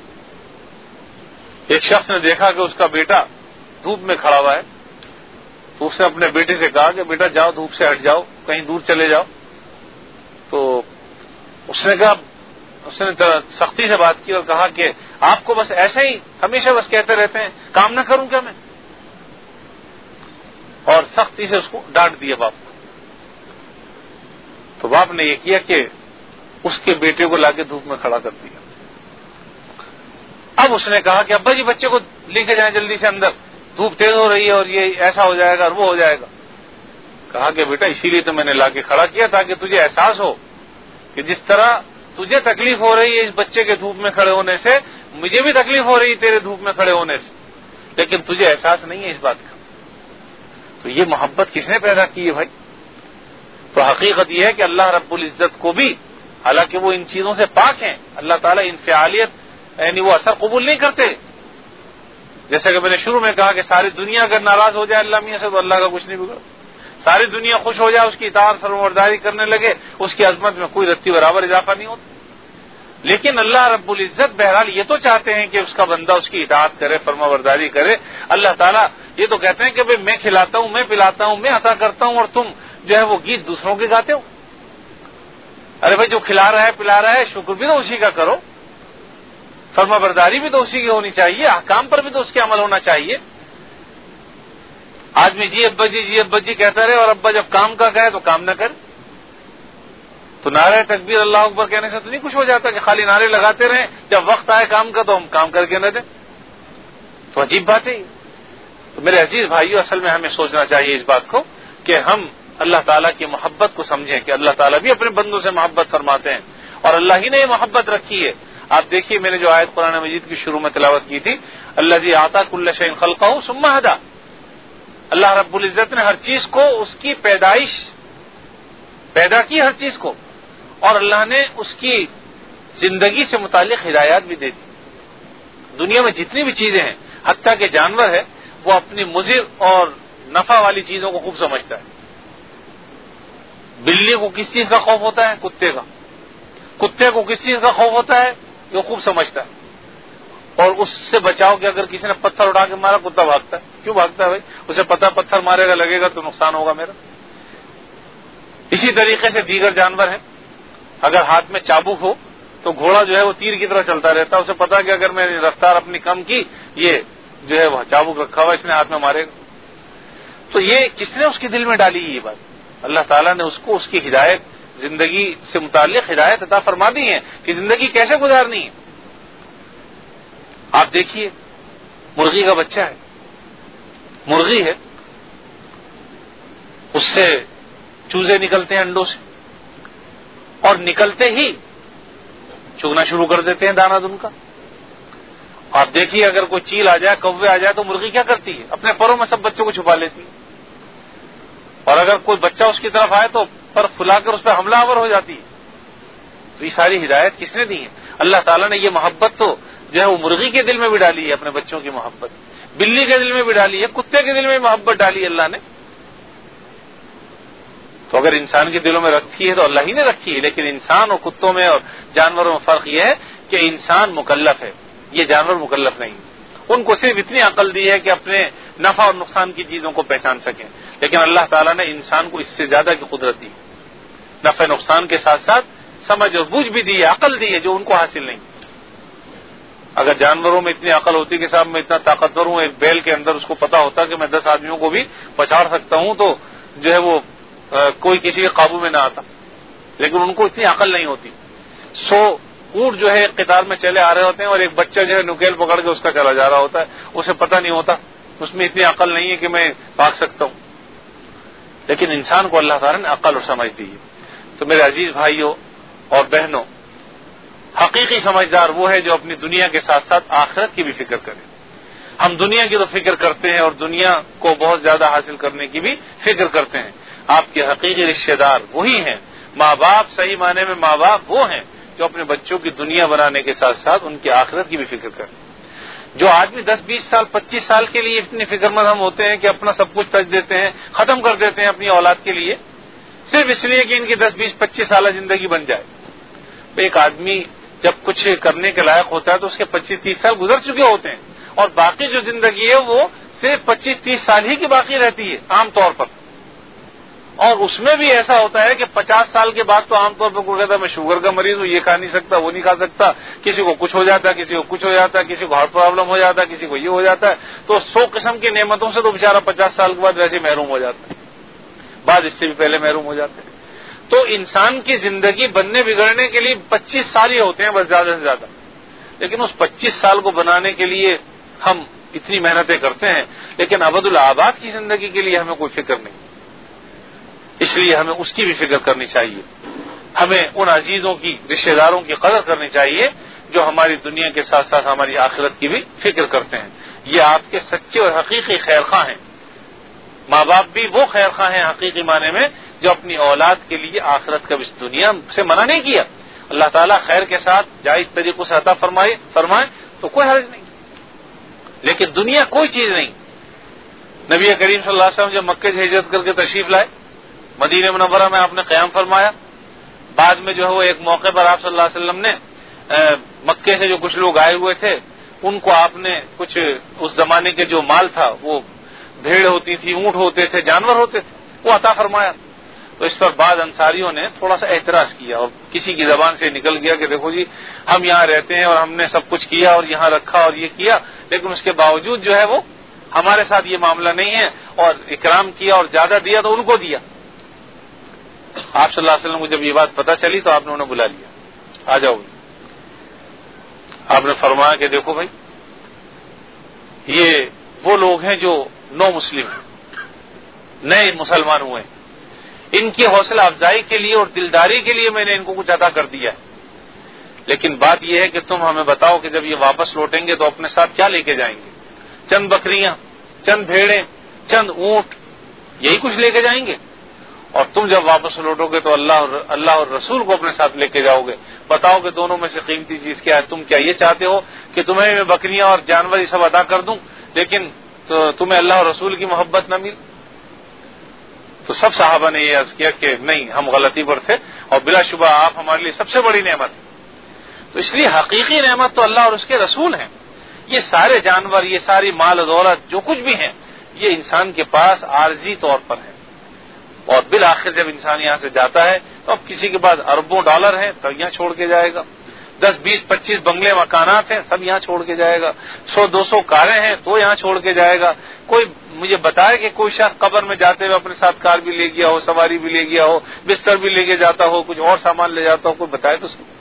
ایک شخص نے دیکھا کہ اس کا بیٹا دھوپ میں کھڑا ہوا ہے، تو اس نے اپنے بیٹے سے کہا کہ بیٹا جاؤ، دھوپ سے ہٹ جاؤ، کہیں دور چلے جاؤ۔ تو اس نے کہا، اس نے سختی سے بات کی اور کہا کہ آپ کو بس ایسے ہی ہمیشہ بس کہتے رہتے ہیں، کام نہ کروں کیا میں؟ اور سختی سے اس کو ڈانٹ دیا باپ کو۔ تو باپ نے یہ کیا کہ اس کے بیٹے کو لا کے دھوپ میں کھڑا کر دیا۔ اب اس نے کہا کہ ابا جی بچے کو لے کے جائیں جلدی سے اندر، دھوپ تیز ہو رہی ہے اور یہ ایسا ہو جائے گا اور وہ ہو جائے گا۔ کہا کہ بیٹا اسی لیے تو میں نے لا کے کھڑا کیا تاکہ تجھے احساس ہو کہ جس طرح تجھے تکلیف ہو رہی ہے اس بچے کے دھوپ میں کھڑے ہونے سے، مجھے بھی تکلیف ہو رہی ہے تیرے دھوپ میں کھڑے ہونے سے، لیکن تجھے احساس نہیں ہے اس بات کا. تو یہ محبت کس نے پیدا کی ہے بھائی؟ تو حقیقت یہ ہے کہ اللہ رب العزت کو بھی، حالانکہ وہ ان چیزوں سے پاک ہیں، اللہ تعالیٰ انفعالیت یعنی وہ اثر قبول نہیں کرتے. جیسا کہ میں نے شروع میں کہا کہ ساری دنیا اگر ناراض ہو جائے اللہ میاں سے تو اللہ کا کچھ نہیں بگڑا. ساری دنیا خوش ہو جائے، اس کی اطاعت فرمانبرداری کرنے لگے، اس کی عظمت میں کوئی رتی برابر اضافہ نہیں ہوتا. لیکن اللہ رب العزت بہرحال یہ تو چاہتے ہیں کہ اس کا بندہ اس کی اطاعت کرے، فرمانبرداری کرے. اللہ تعالیٰ یہ تو کہتے ہیں کہ بھئی میں کھلاتا ہوں، میں پلاتا ہوں، میں عطا کرتا ہوں، اور تم جو ہے وہ گیت دوسروں کے گاتے ہو. ارے بھائی جو کھلا رہا ہے پلا رہا ہے شکر بھی تو اسی کا کرو، فرما برداری بھی تو اسی کی ہونی چاہیے، احکام پر بھی تو اس کے عمل ہونا چاہیے. آدمی جی ابا جی جی ابا جی کہتا رہے اور ابا جب کام کا کہے تو کام نہ کرے. تو نعرہ تکبیر اللہ اکبر کہنے سے تو نہیں کچھ ہو جاتا کہ خالی نعرے لگاتے رہیں، جب وقت آئے کام کا تو ہم کام کر کے نہ دیں. تو عجیب بات ہے. تو میرے عزیز بھائیو، اصل میں ہمیں سوچنا چاہیے اس بات کو کہ ہم اللہ تعالیٰ کی محبت کو سمجھیں کہ اللہ تعالیٰ بھی اپنے بندوں سے محبت فرماتے ہیں، اور اللہ ہی نے یہ محبت رکھی ہے. آپ دیکھیے میں نے جو آیت قرآن مجید کی شروع میں تلاوت کی تھی، الذی اعطی کل شیء خلقہ ثم ہدی، اللہ رب العزت نے ہر چیز کو اس کی پیدائش پیدا کی، ہر چیز کو، اور اللہ نے اس کی زندگی سے متعلق ہدایات بھی دے دی. دنیا میں جتنی بھی چیزیں ہیں، حتیٰ کہ جانور ہے، وہ اپنی مضر اور نفع والی چیزوں کو خوب سمجھتا ہے. بلی کو کس چیز کا خوف ہوتا ہے؟ کتے کا. کتے کو کس چیز کا خوف ہوتا ہے؟ وہ خوب سمجھتا ہے. اور اس سے بچاؤ کہ اگر کسی نے پتھر اٹھا کے مارا کتا بھاگتا ہے. کیوں بھاگتا ہے بھائی؟ اسے پتہ پتھر مارے گا لگے گا تو نقصان ہوگا میرا. اسی طریقے سے دیگر جانور ہیں، اگر ہاتھ میں چابک ہو تو گھوڑا جو ہے وہ تیر کی طرح چلتا رہتا ہے، اسے پتا کہ اگر میں نے رفتار اپنی کم کی، یہ جو ہے وہ چابک رکھا ہوا اس نے ہاتھ میں مارے گا. تو یہ کس نے اس کے دل میں ڈالی یہ بات؟ اللہ تعالیٰ نے اس کو اس کی ہدایت، زندگی سے متعلق ہدایت عطا فرما دی ہے کہ زندگی کیسے گزارنی ہے. آپ دیکھیے مرغی کا بچہ ہے، مرغی ہے، اس سے چوزے نکلتے ہیں انڈوں سے، اور نکلتے ہی چگنا شروع کر دیتے ہیں دانا دن کا. آپ دیکھیے اگر کوئی چیل آ جائے، کوے آ جائے تو مرغی کیا کرتی ہے؟ اپنے پروں میں سب بچوں کو چھپا لیتی ہے، اور اگر کوئی بچہ اس کی طرف آئے تو پر پھلا کر اس پہ حملہ آور ہو جاتی ہے. تو یہ ساری ہدایت کس نے دی ہے؟ اللہ تعالیٰ نے یہ محبت تو جو ہے وہ مرغی کے دل میں بھی ڈالی ہے، اپنے بچوں کی محبت بلی کے دل میں بھی ڈالی ہے، کتے کے دل میں بھی محبت ڈالی ہے اللہ نے. تو اگر انسان کے دلوں میں رکھی ہے تو اللہ ہی نے رکھی ہے. لیکن انسان اور کتوں میں اور جانوروں میں فرق یہ ہے کہ انسان مکلف ہے، یہ جانور مکلف نہیں. ان کو صرف اتنی عقل دی ہے کہ اپنے نفع اور نقصان کی چیزوں کو پہچان سکیں، لیکن اللہ تعالیٰ نے انسان کو اس سے زیادہ کی قدرت دی، نفع نقصان کے ساتھ ساتھ سمجھ اور بوجھ بھی دی ہے، عقل دی ہے جو ان کو حاصل نہیں. اگر جانوروں میں اتنی عقل ہوتی کہ صاحب میں اتنا طاقتور ہوں، ایک بیل کے اندر اس کو پتا ہوتا کہ میں دس آدمیوں کو بھی پچاڑ سکتا ہوں، تو جو ہے وہ کوئی کسی کے قابو میں نہ آتا. لیکن ان کو اتنی عقل نہیں ہوتی. سو اونٹ جو ہے قطار میں چلے آ رہے ہوتے ہیں اور ایک بچہ جو ہے نکیل پکڑ کے اس کا چلا جا رہا ہوتا ہے، اسے پتہ نہیں ہوتا، اس میں اتنی عقل نہیں ہے کہ میں بھاگ سکتا ہوں. لیکن انسان کو اللہ تعالیٰ نے عقل اور سمجھ دی ہے. تو میرے عزیز بھائیوں اور بہنوں، حقیقی سمجھدار وہ ہے جو اپنی دنیا کے ساتھ ساتھ آخرت کی بھی فکر کرے. ہم دنیا کی تو فکر کرتے ہیں اور دنیا کو بہت زیادہ حاصل کرنے کی بھی فکر کرتے ہیں. آپ کے حقیقی رشتہ دار وہی ہیں، ماں باپ صحیح معنی میں ماں باپ وہ ہیں جو اپنے بچوں کی دنیا بنانے کے ساتھ ساتھ ان کی آخرت کی بھی فکر کریں. جو آدمی دس بیس سال پچیس سال کے لیے اتنے فکر مند ہم ہوتے ہیں کہ اپنا سب کچھ تج دیتے ہیں، ختم کر دیتے ہیں اپنی اولاد کے لیے، صرف اس لیے کہ ان کی دس بیس پچیس سالہ زندگی بن جائے. ایک آدمی جب کچھ کرنے کے لائق ہوتا ہے تو اس کے پچیس تیس سال گزر چکے ہوتے ہیں، اور باقی جو زندگی ہے وہ صرف پچیس تیس سال ہی کی باقی رہتی ہے عام طور پر. اور اس میں بھی ایسا ہوتا ہے کہ پچاس سال کے بعد تو عام طور پر کوئی کہتا ہے میں شوگر کا مریض ہوں، یہ کھا نہیں سکتا، وہ نہیں کھا سکتا، کسی کو کچھ ہو جاتا ہے، کسی کو کچھ ہو جاتا ہے، کسی کو ہارٹ پرابلم ہو جاتا ہے، کسی کو یہ ہو جاتا ہے. تو سو قسم کی نعمتوں سے تو بیچارہ پچاس سال کے بعد ویسے محروم ہو جاتا ہے، بعد اس سے بھی پہلے محروم ہو جاتے ہیں. تو انسان کی زندگی بننے بگڑنے کے لیے پچیس سال ہی ہوتے ہیں بس، زیادہ سے زیادہ. لیکن اس پچیس سال کو بنانے کے لیے ہم اتنی محنتیں کرتے ہیں، لیکن ابد الآباد کی زندگی کے لیے ہمیں کوئی فکر نہیں. اس لیے ہمیں اس کی بھی فکر کرنی چاہیے. ہمیں ان عزیزوں کی، رشتہ داروں کی قدر کرنی چاہیے جو ہماری دنیا کے ساتھ ساتھ ہماری آخرت کی بھی فکر کرتے ہیں. یہ آپ کے سچے اور حقیقی خیر خواہ ہیں. ماں باپ بھی وہ خیر خواہ ہیں حقیقی معنی میں جو اپنی اولاد کے لیے آخرت کا اس دنیا سے منع نہیں کیا. اللہ تعالیٰ خیر کے ساتھ جائز طریقوں سے عطا فرمائے فرمائے تو کوئی حرج نہیں، لیکن دنیا کوئی چیز نہیں. نبی کریم صلی اللہ علیہ وسلم جب مکے سے ہجرت کر کے تشریف لائے، مدینہ منورہ میں آپ نے قیام فرمایا. بعد میں جو ہے وہ ایک موقع پر آپ صلی اللہ علیہ وسلم نے مکے سے جو کچھ لوگ آئے ہوئے تھے ان کو آپ نے کچھ اس زمانے کے جو مال تھا، وہ بھیڑ ہوتی تھی، اونٹ ہوتے تھے، جانور ہوتے تھے، وہ عطا فرمایا. تو اس پر بعض انصاریوں نے تھوڑا سا اعتراض کیا اور کسی کی زبان سے نکل گیا کہ دیکھو جی ہم یہاں رہتے ہیں اور ہم نے سب کچھ کیا اور یہاں رکھا اور یہ کیا، لیکن اس کے باوجود جو ہے وہ ہمارے ساتھ یہ معاملہ نہیں ہے، اور اکرام کیا اور زیادہ دیا تو ان کو دیا. آپ صلی اللہ علیہ وسلم کو جب یہ بات پتہ چلی تو آپ نے انہیں بلا لیا، آ جاؤ. آپ نے فرمایا کہ دیکھو بھائی یہ وہ لوگ ہیں جو نو مسلم ہیں، نئے مسلمان ہوئے ہیں، ان کی حوصلہ افزائی کے لیے اور دلداری کے لیے میں نے ان کو کچھ عطا کر دیا ہے. لیکن بات یہ ہے کہ تم ہمیں بتاؤ کہ جب یہ واپس لوٹیں گے تو اپنے ساتھ کیا لے کے جائیں گے؟ چند بکریاں، چند بھیڑیں، چند اونٹ، یہی کچھ لے کے جائیں گے؟ اور تم جب واپس لوٹو گے تو اللہ اور اللہ اور رسول کو اپنے ساتھ لے کے جاؤ گے. بتاؤ کہ دونوں میں سے قیمتی چیز کیا ہے؟ تم کیا یہ چاہتے ہو کہ تمہیں میں بکریاں اور جانور یہ سب عطا کر دوں لیکن تو تمہیں اللہ اور رسول کی محبت نہ مل؟ تو سب صحابہ نے یہ عرض کیا کہ نہیں، ہم غلطی پر تھے اور بلا شبہ آپ ہمارے لیے سب سے بڑی نعمت ہے. تو اس لیے حقیقی نعمت تو اللہ اور اس کے رسول ہیں. یہ سارے جانور، یہ ساری مال و دولت جو کچھ بھی ہیں، یہ انسان کے پاس عارضی طور پر ہے، اور بالآخر جب انسان یہاں سے جاتا ہے تو اب کسی کے پاس اربوں ڈالر ہیں تو یہاں چھوڑ کے جائے گا، دس بیس پچیس بنگلے مکانات ہیں سب یہاں چھوڑ کے جائے گا، سو دو سو کاریں ہیں تو یہاں چھوڑ کے جائے گا. کوئی مجھے بتائے کہ کوئی شخص قبر میں جاتے ہوئے اپنے ساتھ کار بھی لے گیا ہو، سواری بھی لے گیا ہو، بستر بھی لے کے جاتا ہو، کچھ اور سامان لے جاتا ہو، کوئی بتائے تو سن.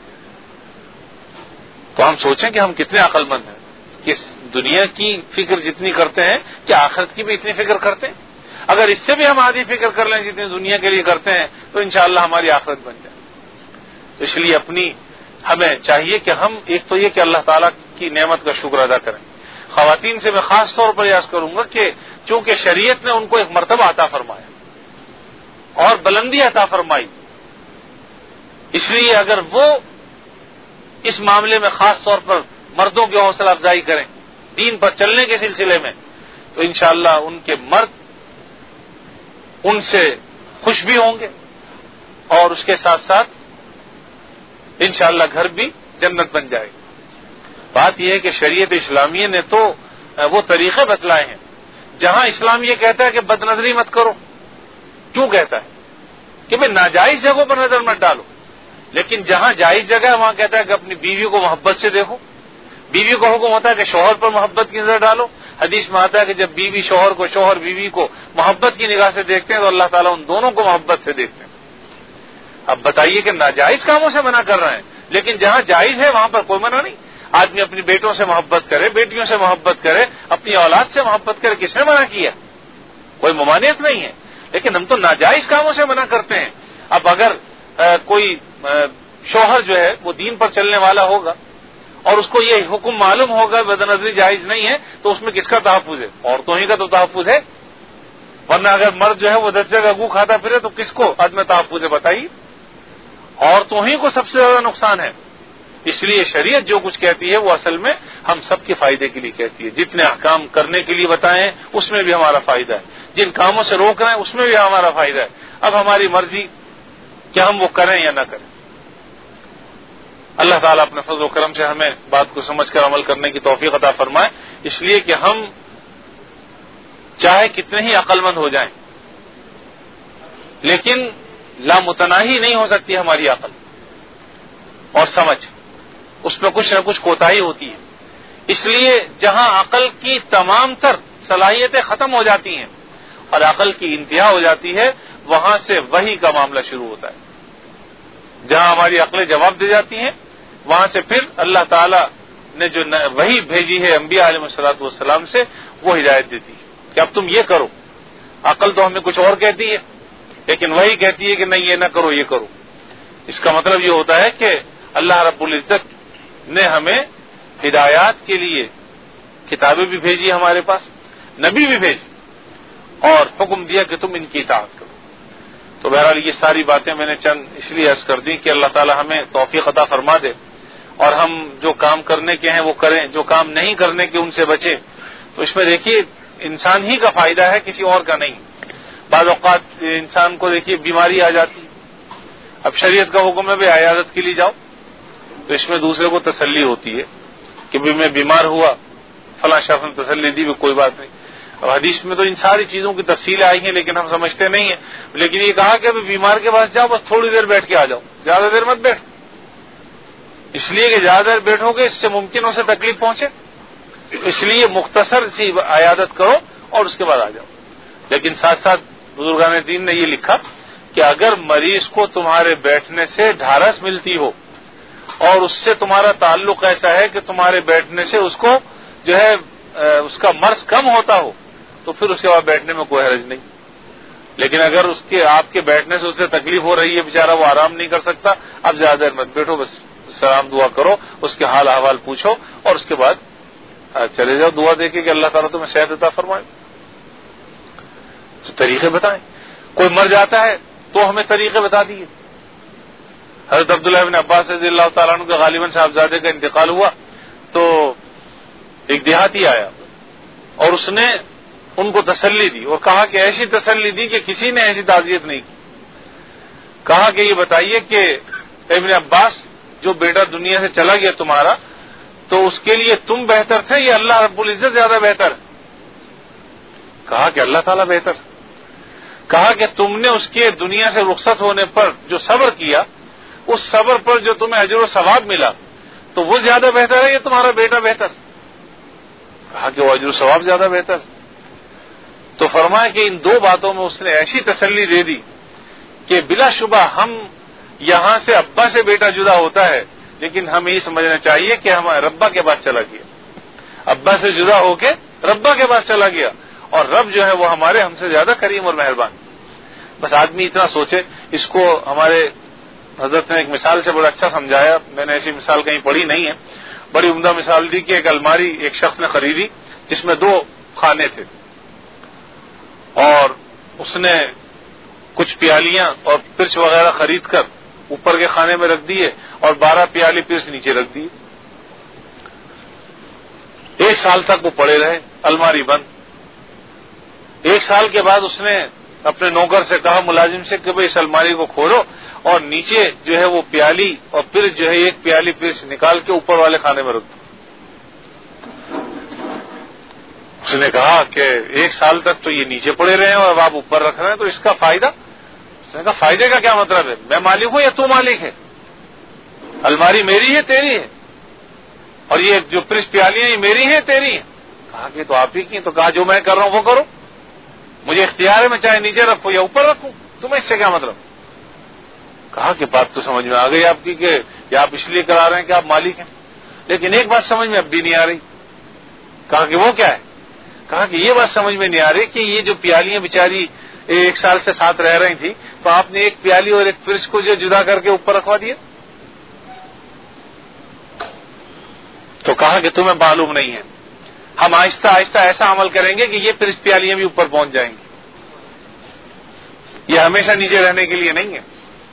تو ہم سوچیں کہ ہم کتنے عقل مند ہیں کہ دنیا کی فکر جتنی کرتے ہیں کہ آخرت کی بھی اتنی فکر کرتے ہیں. اگر اس سے بھی ہم آدھی فکر کر لیں جتنی دنیا کے لیے کرتے ہیں تو انشاءاللہ ہماری آخرت بن جائے. تو اس لیے اپنی ہمیں چاہیے کہ ہم ایک تو یہ کہ اللہ تعالیٰ کی نعمت کا شکر ادا کریں. خواتین سے میں خاص طور پر یاد کروں گا کہ چونکہ شریعت نے ان کو ایک مرتبہ عطا فرمایا اور بلندی عطا فرمائی، اس لیے اگر وہ اس معاملے میں خاص طور پر مردوں کی حوصلہ افزائی کریں دین پر چلنے کے سلسلے میں تو انشاءاللہ ان کے مرد ان سے خوش بھی ہوں گے اور اس کے ساتھ ساتھ انشاءاللہ گھر بھی جنت بن جائے گا. بات یہ ہے کہ شریعت اسلامیہ نے تو وہ طریقے بتلائے ہیں. جہاں اسلام یہ کہتا ہے کہ بد نظری مت کرو، کیوں کہتا ہے کہ بھائی ناجائز جگہوں پر نظر مت ڈالو، لیکن جہاں جائز جگہ ہے وہاں کہتا ہے کہ اپنی بیوی کو محبت سے دیکھو. بیوی کو حکم ہوتا ہے کہ شوہر پر محبت کی نظر ڈالو. حدیث میں آتا ہے کہ جب بیوی شوہر کو، شوہر بیوی کو محبت کی نگاہ سے دیکھتے ہیں تو اللہ تعالیٰ ان دونوں کو محبت سے دیکھتے ہیں. اب بتائیے کہ ناجائز کاموں سے منع کر رہے ہیں لیکن جہاں جائز ہے وہاں پر کوئی منع نہیں. آدمی اپنی بیٹوں سے محبت کرے، بیٹیوں سے محبت کرے، اپنی اولاد سے محبت کرے، کس نے منع کیا؟ کوئی ممانعت نہیں ہے. لیکن ہم تو ناجائز کاموں سے منع کرتے ہیں. اب اگر آ, کوئی آ, شوہر جو ہے وہ دین پر چلنے والا ہوگا اور اس کو یہ حکم معلوم ہوگا بد نظری جائز نہیں ہے تو اس میں کس کا تحفظ ہے؟ عورتوں ہی کا تو تحفظ ہے. ورنہ اگر مرد جو ہے وہ دس جگہ گو کھاتا پھرے تو کس کو عدم تحفظ ہے بتائیے؟ عورتوں ہی کو سب سے زیادہ نقصان ہے. اس لیے شریعت جو کچھ کہتی ہے وہ اصل میں ہم سب کے فائدے کے لیے کہتی ہے. جتنے احکام کرنے کے لیے بتائے ہیں اس میں بھی ہمارا فائدہ ہے، جن کاموں سے روک رہے ہیں اس میں بھی ہمارا فائدہ ہے. اب ہماری مرضی کہ ہم وہ کریں یا نہ کریں. اللہ تعالیٰ اپنے فضل و کرم سے ہمیں بات کو سمجھ کر عمل کرنے کی توفیق عطا فرمائے. اس لیے کہ ہم چاہے کتنے ہی عقل مند ہو جائیں لیکن لامتناہی نہیں ہو سکتی ہماری عقل اور سمجھ، اس میں کچھ نہ کچھ کوتاہی ہوتی ہے. اس لیے جہاں عقل کی تمام تر صلاحیتیں ختم ہو جاتی ہیں اور عقل کی انتہا ہو جاتی ہے وہاں سے وحی کا معاملہ شروع ہوتا ہے. جہاں ہماری عقلیں جواب دے جاتی ہیں وہاں سے پھر اللہ تعالیٰ نے جو وحی بھیجی ہے انبیاء علیہ الصلوۃ والسلام سے وہ ہدایت دیتی ہے کہ اب تم یہ کرو. عقل تو ہمیں کچھ اور کہتی ہے لیکن وہی کہتی ہے کہ نہیں یہ نہ کرو یہ کرو. اس کا مطلب یہ ہوتا ہے کہ اللہ رب العزت نے ہمیں ہدایات کے لیے کتابیں بھی بھیجی ہمارے پاس، نبی بھی بھیجی، اور حکم دیا کہ تم ان کی اطاعت کرو۔ تو بہرحال یہ ساری باتیں میں نے چند اس لیے عرض کر دی کہ اللہ تعالی ہمیں توفیق عطا فرما دے اور ہم جو کام کرنے کے ہیں وہ کریں، جو کام نہیں کرنے کے ان سے بچیں۔ تو اس میں دیکھیے انسان ہی کا فائدہ ہے، کسی اور کا نہیں۔ بعض اوقات انسان کو دیکھیے بیماری آ جاتی، اب شریعت کا حکم ہے بھائی عیادت کے لیے جاؤ، تو اس میں دوسرے کو تسلی ہوتی ہے کہ بھی میں بیمار ہوا، فلاں شخص نے تسلی دی بھی کوئی بات نہیں۔ اور حدیث میں تو ان ساری چیزوں کی تفصیلیں آئی ہیں لیکن ہم سمجھتے نہیں ہیں، لیکن یہ کہا کہ ابھی بیمار کے پاس جاؤ، بس تھوڑی دیر بیٹھ کے آ جاؤ، زیادہ دیر مت بیٹھ، اس لیے کہ زیادہ دیر بیٹھو گے اس سے ممکن اسے تکلیف پہنچے، اس لیے مختصر سی عیادت کرو اور اس کے بعد آ جاؤ۔ لیکن ساتھ ساتھ بزرگان دین نے یہ لکھا کہ اگر مریض کو تمہارے بیٹھنے سے ڈھارس ملتی ہو اور اس سے تمہارا تعلق ایسا ہے کہ تمہارے بیٹھنے سے اس کو جو ہے اس کا مرض کم ہوتا ہو تو پھر اس کے بعد بیٹھنے میں کوئی حرج نہیں، لیکن اگر اس کے آپ کے بیٹھنے سے اسے تکلیف ہو رہی ہے، بیچارہ وہ آرام نہیں کر سکتا، اب زیادہ دیر مت بیٹھو، بس سلام دعا کرو، اس کے حال احوال پوچھو اور اس کے بعد چلے جاؤ، دعا دے کے کہ اللہ تعالیٰ تمہیں صحت عطا فرمائے۔ تو طریقے بتائیں، کوئی مر جاتا ہے تو ہمیں طریقے بتا دیے۔ حضرت عبداللہ بن عباس رضی اللہ تعالیٰ عنہ کے غالباً صاحبزادے کا انتقال ہوا تو ایک دیہاتی آیا اور اس نے ان کو تسلی دی اور کہا کہ ایسی تسلی دی کہ کسی نے ایسی تعزیت نہیں کی۔ کہا کہ یہ بتائیے کہ ابن عباس جو بیٹا دنیا سے چلا گیا تمہارا، تو اس کے لیے تم بہتر تھے یا اللہ رب العزت زیادہ بہتر؟ کہا کہ اللہ تعالیٰ بہتر۔ کہا کہ تم نے اس کے دنیا سے رخصت ہونے پر جو صبر کیا، اس صبر پر جو تمہیں اجر و ثواب ملا، تو وہ زیادہ بہتر ہے یا تمہارا بیٹا بہتر؟ کہا کہ وہ اجر و ثواب زیادہ بہتر۔ تو فرمایا کہ ان دو باتوں میں اس نے ایسی تسلی دے دی کہ بلا شبہ ہم یہاں سے ابا سے بیٹا جدا ہوتا ہے، لیکن ہمیں یہ سمجھنا چاہیے کہ ہمارے ربا کے پاس چلا گیا، ابا سے جدا ہو کے ربا کے پاس چلا گیا، اور رب جو ہے وہ ہمارے ہم سے زیادہ کریم اور مہربان۔ بس آدمی اتنا سوچے۔ اس کو ہمارے حضرت نے ایک مثال سے بڑا اچھا سمجھایا، میں نے ایسی مثال کہیں پڑھی نہیں ہے، بڑی عمدہ مثال دی کہ ایک الماری ایک شخص نے خریدی جس میں دو خانے تھے، اور اس نے کچھ پیالیاں اور پرچ وغیرہ خرید کر اوپر کے خانے میں رکھ دیے اور بارہ پیالی پرچ نیچے رکھ دیے۔ ایک سال تک وہ پڑے رہے، الماری بند۔ ایک سال کے بعد اس نے اپنے نوکر سے کہا، ملازم سے، کہ بھئی اس الماری کو کھولو اور نیچے جو ہے وہ پیالی اور پھر جو ہے ایک پیالی پرچ نکال کے اوپر والے خانے میں رکھ دو۔ اس نے کہا کہ ایک سال تک تو یہ نیچے پڑے رہے ہیں اور اب آپ اوپر رکھ رہے ہیں، تو اس کا فائدہ؟ اس نے کہا فائدے کا کیا مطلب ہے؟ میں مالک ہوں یا تو مالک ہے؟ الماری میری ہے تیری ہے؟ اور یہ جو پرچ پیالی ہیں یہ میری ہیں تیری ہیں؟ کہا کہ تو آپ ہی کی۔ تو کہا جو میں کر رہا ہوں وہ کرو، مجھے اختیار ہے، میں چاہے نیچے رکھوں یا اوپر رکھوں، تمہیں اس سے کیا مطلب؟ کہا کہ بات تو سمجھ میں آ گئی آپ کی کہ یہ آپ اس لیے کرا رہے ہیں کہ آپ مالک ہیں، لیکن ایک بات سمجھ میں اب بھی نہیں آ رہی۔ کہا کہ وہ کیا ہے؟ کہا کہ یہ بات سمجھ میں نہیں آ رہی کہ یہ جو پیالیاں بیچاری ایک سال سے ساتھ رہ رہی تھی، تو آپ نے ایک پیالی اور ایک پرچ کو جو جدا کر کے اوپر رکھوا دیا۔ تو کہا کہ تمہیں معلوم نہیں ہے، ہم آہستہ آہستہ ایسا عمل کریں گے کہ یہ پرچ پیالیاں بھی اوپر پہنچ جائیں گی، یہ ہمیشہ نیچے رہنے کے لیے نہیں ہے۔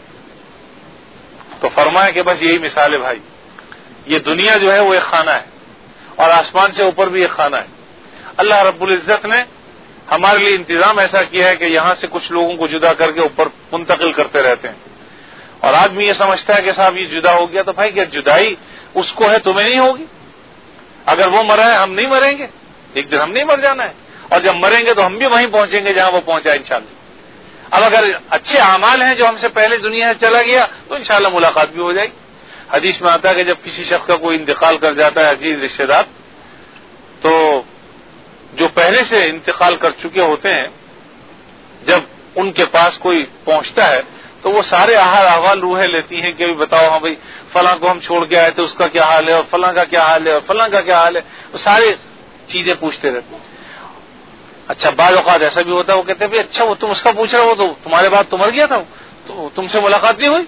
تو فرمایا کہ بس یہی مثال ہے بھائی، یہ دنیا جو ہے وہ ایک خانہ ہے اور آسمان سے اوپر بھی ایک خانہ ہے۔ اللہ رب العزت نے ہمارے لیے انتظام ایسا کیا ہے کہ یہاں سے کچھ لوگوں کو جدا کر کے اوپر منتقل کرتے رہتے ہیں، اور آدمی یہ سمجھتا ہے کہ صاحب یہ جدا ہو گیا، تو بھائی کیا جدائی اس کو ہے تمہیں نہیں ہوگی؟ اگر وہ مرا ہے ہم نہیں مریں گے؟ ایک دن ہم نہیں مر جانا ہے، اور جب مریں گے تو ہم بھی وہیں پہنچیں گے جہاں وہ پہنچا انشاءاللہ۔ اب اگر اچھے اعمال ہیں جو ہم سے پہلے دنیا سے چلا گیا تو انشاءاللہ ملاقات بھی ہو جائے گی۔ حدیث میں آتا ہے کہ جب کسی شخص کا کوئی انتقال کر جاتا ہے عزیز رشتے دار، تو جو پہلے سے انتقال کر چکے ہوتے ہیں جب ان کے پاس کوئی پہنچتا ہے تو وہ سارے احوال احوال روحیں لیتی ہیں کہ بتاؤ ہاں بھائی فلاں کو ہم چھوڑ کے آئے تھے، اس کا کیا حال ہے، اور فلاں کا کیا حال ہے، اور فلاں کا کیا حال ہے، وہ ساری چیزیں پوچھتے رہتے ہیں۔ اچھا بعض اوقات ایسا بھی ہوتا ہے وہ کہتے ہیں بھائی اچھا وہ تم اس کا پوچھ رہے ہو تو تمہارے بعد تو مر گیا تھا تو تم سے ملاقات نہیں ہوئی؟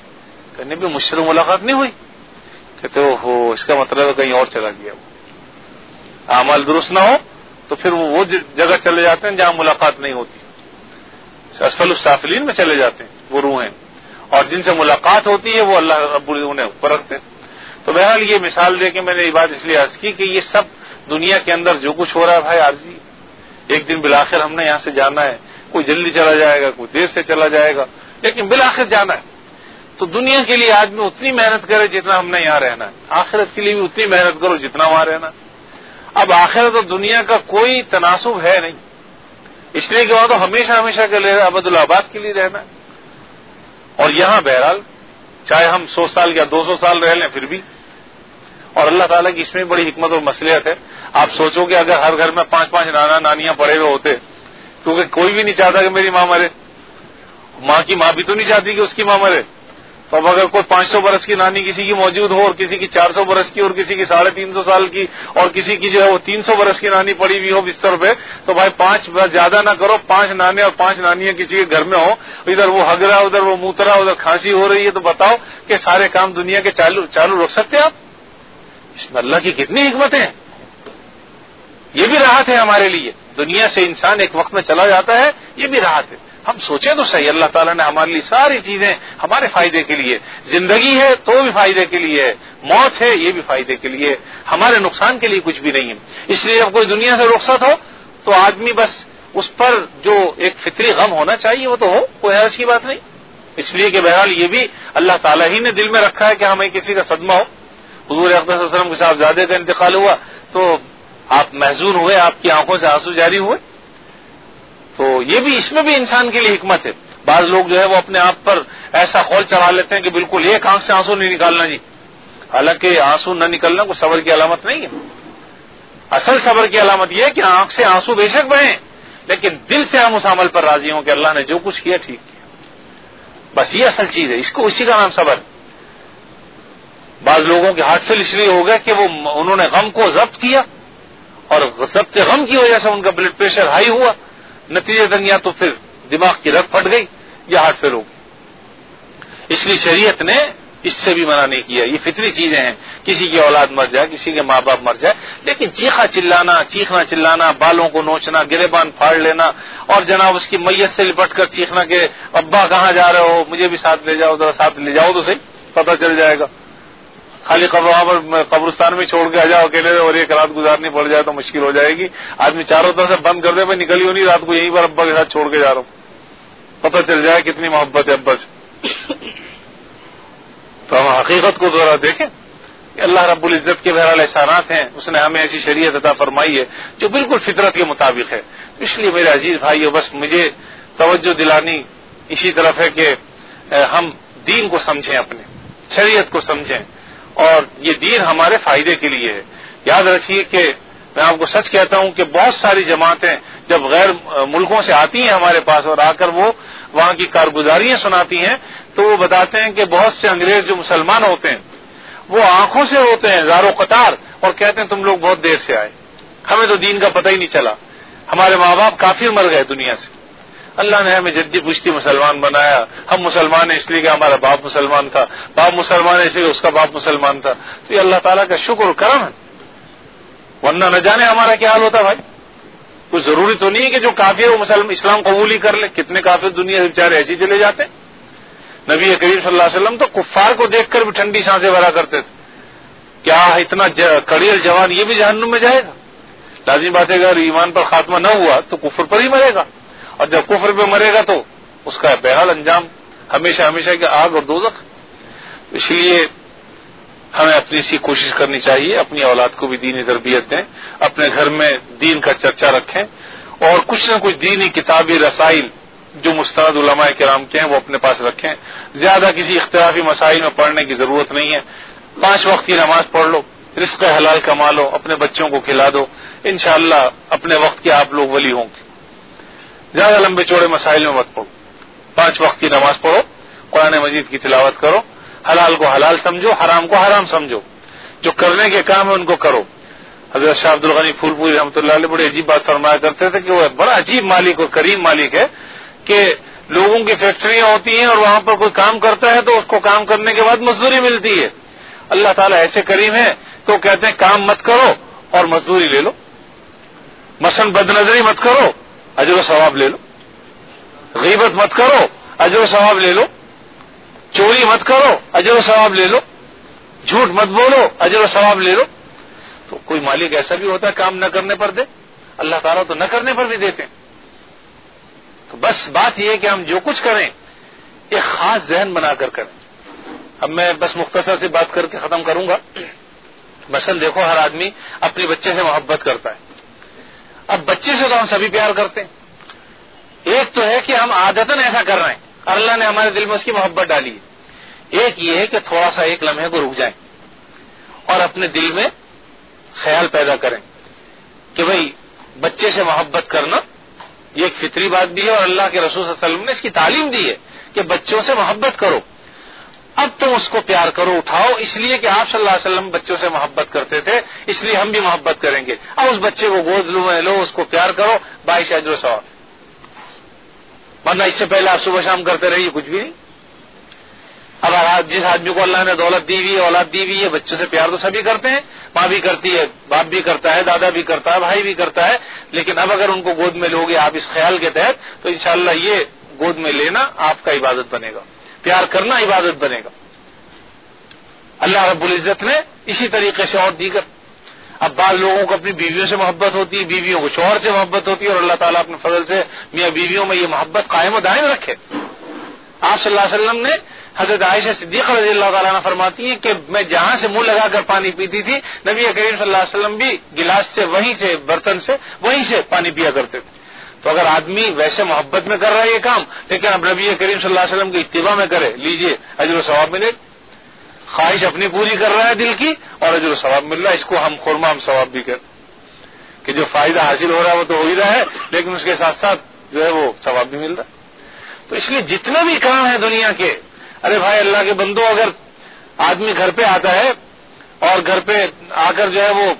کہنے بھی مجھ سے تو ملاقات نہیں ہوئی. کہتے ہو اس کا مطلب ہے کہیں اور چلا گیا. اعمال درست نہ ہو تو پھر وہ وہ جگہ چلے جاتے ہیں جہاں ملاقات نہیں ہوتی, اسفل السافلین میں چلے جاتے ہیں وہ روحیں, اور جن سے ملاقات ہوتی ہے وہ اللہ رب العزت انہیں اوپر رکھتے ہیں. تو بہرحال یہ مثال دے کے میں نے یہ بات اس لیے عرض کی کہ یہ سب دنیا کے اندر جو کچھ ہو رہا ہے بھائی عارضی, ایک دن بالآخر ہم نے یہاں سے جانا ہے. کوئی جلدی چلا جائے گا, کوئی دیر سے چلا جائے گا, لیکن بالآخر جانا ہے. تو دنیا کے لیے آدمی اتنی محنت کرے جتنا ہم نے یہاں رہنا ہے, آخرت کے لیے بھی اتنی محنت کرو جتنا وہاں رہنا ہے. اب آخرت اور دنیا کا کوئی تناسب ہے نہیں, اس لیے کہ وہاں تو ہمیشہ ہمیشہ کے لیے ابد الآباد کے لیے رہنا ہے. اور یہاں بہرحال چاہے ہم سو سال یا دو سو سال رہ لیں پھر بھی, اور اللہ تعالیٰ کی اس میں بڑی حکمت اور مصلحت ہے. آپ سوچو کہ اگر ہر گھر میں پانچ پانچ نانا نانیاں پڑے ہوئے ہوتے, کیونکہ کوئی بھی نہیں چاہتا کہ میری ماں مرے, ماں کی ماں بھی تو نہیں چاہتی کہ اس کی ماں مرے. تو اب اگر کوئی پانچ سو برس کی نانی کسی کی موجود ہو, اور کسی کی چار سو برس کی, اور کسی کی ساڑھے تین سو سال کی, اور کسی کی جو ہے وہ تین سو برس کی نانی پڑی ہوئی ہو بستر پہ, تو بھائی پانچ زیادہ نہ کرو, پانچ نانے اور پانچ نانیاں کسی کے گھر میں ہو, ادھر وہ ہگرا, ادھر وہ موترا, ادھر کھانسی ہو رہی ہے, تو بتاؤ کہ سارے کام دنیا کے چالو چالو رکھ سکتے آپ؟ اس میں اللہ کی کتنی حکمتیں ہیں. یہ بھی راحت ہے ہمارے لیے, دنیا سے انسان ایک وقت میں چلا جاتا ہے, یہ بھی راحت ہے. ہم سوچیں تو صحیح, اللہ تعالیٰ نے ہمارے لیے ساری چیزیں ہمارے فائدے کے لیے, زندگی ہے تو بھی فائدے کے لیے ہے, موت ہے یہ بھی فائدے کے لیے, ہمارے نقصان کے لیے کچھ بھی نہیں ہے. اس لیے جب کوئی دنیا سے رخصت ہو تو آدمی بس اس پر جو ایک فطری غم ہونا چاہیے وہ تو ہو, کوئی حرج کی بات نہیں. اس لیے کہ بہرحال یہ بھی اللہ تعالیٰ ہی نے دل میں رکھا ہے کہ ہمیں کسی کا صدمہ ہو. حضور اقدس صلی اللہ علیہ وسلم کے صاحبزادے کا انتقال ہوا تو آپ محزون ہوئے, آپ کی آنکھوں سے آنسو جاری ہوئے. تو یہ بھی, اس میں بھی انسان کے لیے حکمت ہے. بعض لوگ جو ہے وہ اپنے آپ پر ایسا خول چڑھا لیتے ہیں کہ بالکل ایک آنکھ سے آنسو نہیں نکالنا جی. حالانکہ آنسو نہ نکلنا کوئی صبر کی علامت نہیں ہے. اصل صبر کی علامت یہ ہے کہ آنکھ سے آنسو بے شک بہیں, لیکن دل سے ہم اس عمل پر راضی ہوں کہ اللہ نے جو کچھ کیا ٹھیک کیا. بس یہ اصل چیز ہے, اس کو اسی کا نام صبر. بعض لوگوں کے ہاتھ سے اس لیے ہو گیا کہ وہ انہوں نے غم کو ضبط کیا, اور ضبط غم کی وجہ سے ان کا بلڈ پریشر ہائی ہوا, نتیجے تن یا تو پھر دماغ کی رگ پھٹ گئی یا ہارٹ فیل ہو گئی. اس لیے شریعت نے اس سے بھی منع نہیں کیا. یہ فطری چیزیں ہیں, کسی کی اولاد مر جائے, کسی کے ماں باپ مر جائے, لیکن چیخا چلانا, چیخنا چلانا, بالوں کو نوچنا, گریبان پھاڑ لینا, اور جناب اس کی میت سے لپٹ کر چیخنا کہ ابا کہاں جا رہے ہو, مجھے بھی ساتھ لے جاؤ, ذرا ساتھ لے جاؤ تو صحیح, پتہ چل جائے گا. خالی قبرستان میں چھوڑ کے آ جاؤ اکیلے, اور ایک رات گزارنی پڑ جائے تو مشکل ہو جائے گی. آدمی چاروں طرف سے بند کر دے, میں نکلی ہوں نہیں رات کو, یہیں پر ابا کے ساتھ چھوڑ کے جا رہا ہوں, پتہ چل جائے کتنی محبت ہے ابا سے. تو ہم حقیقت کو ذرا دیکھیں کہ اللہ رب العزت کے بہرحال احسانات ہیں, اس نے ہمیں ایسی شریعت عطا فرمائی ہے جو بالکل فطرت کے مطابق ہے. اس لیے میرے عزیز بھائیو, بس مجھے توجہ دلانی اسی طرف ہے کہ ہم دین کو سمجھیں, اپنے شریعت کو سمجھیں, اور یہ دین ہمارے فائدے کے لیے ہے. یاد رکھیے کہ میں آپ کو سچ کہتا ہوں کہ بہت ساری جماعتیں جب غیر ملکوں سے آتی ہیں ہمارے پاس, اور آ کر وہ وہاں کی کارگزاریاں سناتی ہیں, تو وہ بتاتے ہیں کہ بہت سے انگریز جو مسلمان ہوتے ہیں وہ آنکھوں سے ہوتے ہیں زار و قطار, اور کہتے ہیں تم لوگ بہت دیر سے آئے, ہمیں تو دین کا پتہ ہی نہیں چلا, ہمارے ماں باپ کافر مر گئے دنیا سے, اللہ نے ہمیں جدی پشتی مسلمان بنایا, ہم مسلمان ہیں اس لیے کہ ہمارا باپ مسلمان تھا, باپ مسلمان ہے اس لیے کہ اس کا باپ مسلمان تھا. تو یہ اللہ تعالیٰ کا شکر و کرم ہے, ورنہ نہ جانے ہمارا کیا حال ہوتا. بھائی کوئی ضروری تو نہیں ہے کہ جو کافر وہ مسلمان اسلام قبول ہی کر لے, کتنے کافر دنیا سے بیچارے ایسے چلے جاتے ہیں. نبی کریم صلی اللہ علیہ وسلم تو کفار کو دیکھ کر بھی ٹھنڈی سانسیں بھرا کرتے تھے. کیا اتنا کڑیل جوان یہ بھی جہنم میں جائے گا؟ لازمی بات ہے اگر ایمان پر خاتمہ نہ ہوا تو کفر پر ہی مرے گا, اور جب کفر پہ مرے گا تو اس کا بہرحال انجام ہمیشہ ہمیشہ کی آگ اور دوزخ. اس لیے ہمیں اپنی سی کوشش کرنی چاہیے, اپنی اولاد کو بھی دینی تربیت دیں, اپنے گھر میں دین کا چرچا رکھیں, اور کچھ نہ کچھ دینی کتابی رسائل جو مستند علماء کرام کے ہیں وہ اپنے پاس رکھیں. زیادہ کسی اختلافی مسائل میں پڑھنے کی ضرورت نہیں ہے, پانچ وقت کی نماز پڑھ لو, رزق حلال کما لو, اپنے بچوں کو کھلا دو, انشاءاللہ اپنے وقت کے آپ لوگ ولی ہوں گے. زیادہ لمبے چوڑے مسائل میں مت پڑھو, پانچ وقت کی نماز پڑھو, قرآن مجید کی تلاوت کرو, حلال کو حلال سمجھو, حرام کو حرام سمجھو, جو کرنے کے کام ہے ان کو کرو. حضرت شاہ عبد الغنی پھول پوری رحمۃ اللہ علیہ بڑی عجیب بات فرمایا کرتے تھے کہ وہ بڑا عجیب مالک اور کریم مالک ہے کہ لوگوں کی فیکٹریاں ہوتی ہیں اور وہاں پر کوئی کام کرتا ہے تو اس کو کام کرنے کے بعد مزدوری ملتی ہے. اللہ تعالیٰ ایسے کریم ہے تو کہتے ہیں کام مت کرو اور مزدوری لے لو. مثلا بد نظری مت کرو، اجر و ثواب لے لو. غیبت مت کرو، اجر و ثواب لے لو. چوری مت کرو، اجر و ثواب لے لو. جھوٹ مت بولو، اجر و ثواب لے لو. تو کوئی مالک ایسا بھی ہوتا ہے کام نہ کرنے پر دے؟ اللہ تعالیٰ تو نہ کرنے پر بھی دیتے ہیں. تو بس بات یہ ہے کہ ہم جو کچھ کریں ایک خاص ذہن بنا کر کریں. اب میں بس مختصر سے بات کر کے ختم کروں گا. مثلا دیکھو، ہر آدمی اپنے بچے سے محبت کرتا ہے. اب بچے سے تو ہم سبھی پیار کرتے ہیں. ایک تو ہے کہ ہم عادتاً ایسا کر رہے ہیں، اللہ نے ہمارے دل میں اس کی محبت ڈالی ہے. ایک یہ ہے کہ تھوڑا سا ایک لمحے کو رک جائیں اور اپنے دل میں خیال پیدا کریں کہ بھئی بچے سے محبت کرنا یہ ایک فطری بات بھی ہے اور اللہ کے رسول صلی اللہ علیہ وسلم نے اس کی تعلیم دی ہے کہ بچوں سے محبت کرو. اب تم اس کو پیار کرو، اٹھاؤ، اس لیے کہ آپ صلی اللہ علیہ وسلم بچوں سے محبت کرتے تھے، اس لیے ہم بھی محبت کریں گے. اب اس بچے کو گود لو لو اس کو پیار کرو، باعث اجر و ثواب. ورنہ اس سے پہلے آپ صبح شام کرتے رہیے، کچھ بھی نہیں. اب جس آدمی کو اللہ نے دولت دی ہوئی ہے، اولاد دی ہوئی ہے، بچوں سے پیار تو سبھی کرتے ہیں. ماں بھی کرتی ہے، باپ بھی کرتا ہے، دادا بھی کرتا ہے، بھائی بھی کرتا ہے. لیکن اب اگر ان کو گود میں لوگے آپ اس خیال کے تحت تو انشاءاللہ یہ گود میں لینا آپ کا عبادت بنے گا، پیار کرنا عبادت بنے گا. اللہ رب العزت نے اسی طریقے سے اور دیگر. اب بعض لوگوں کو اپنی بیویوں سے محبت ہوتی ہے، بیویوں کو شوہر سے محبت ہوتی ہے، اور اللہ تعالیٰ اپنے فضل سے میاں بیویوں میں یہ محبت قائم و دائم رکھے. آپ صلی اللہ علیہ وسلم نے حضرت عائشہ صدیقہ رضی اللہ تعالیٰ عنہ فرماتی ہیں کہ میں جہاں سے منہ لگا کر پانی پیتی تھی، نبی کریم صلی اللہ علیہ وسلم بھی گلاس سے، وہیں سے، برتن سے وہیں سے پانی پیا کرتے تھے. تو اگر آدمی ویسے محبت میں کر رہا ہے یہ کام، لیکن اب نبی کریم صلی اللہ علیہ وسلم کی اتباع میں کرے، لیجئے اجر و ثواب ملے. خواہش اپنی پوری کر رہا ہے دل کی اور اجر و ثواب مل رہا ہے. اس کو ہم خرما ہم ثواب بھی کریں کہ جو فائدہ حاصل ہو رہا ہے وہ تو ہو ہی رہا ہے، لیکن اس کے ساتھ ساتھ جو ہے وہ ثواب بھی مل رہا ہے. تو اس لیے جتنے بھی کام ہیں دنیا کے، ارے بھائی اللہ کے بندو، اگر آدمی گھر پہ آتا ہے اور گھر پہ آ کر جو ہے وہ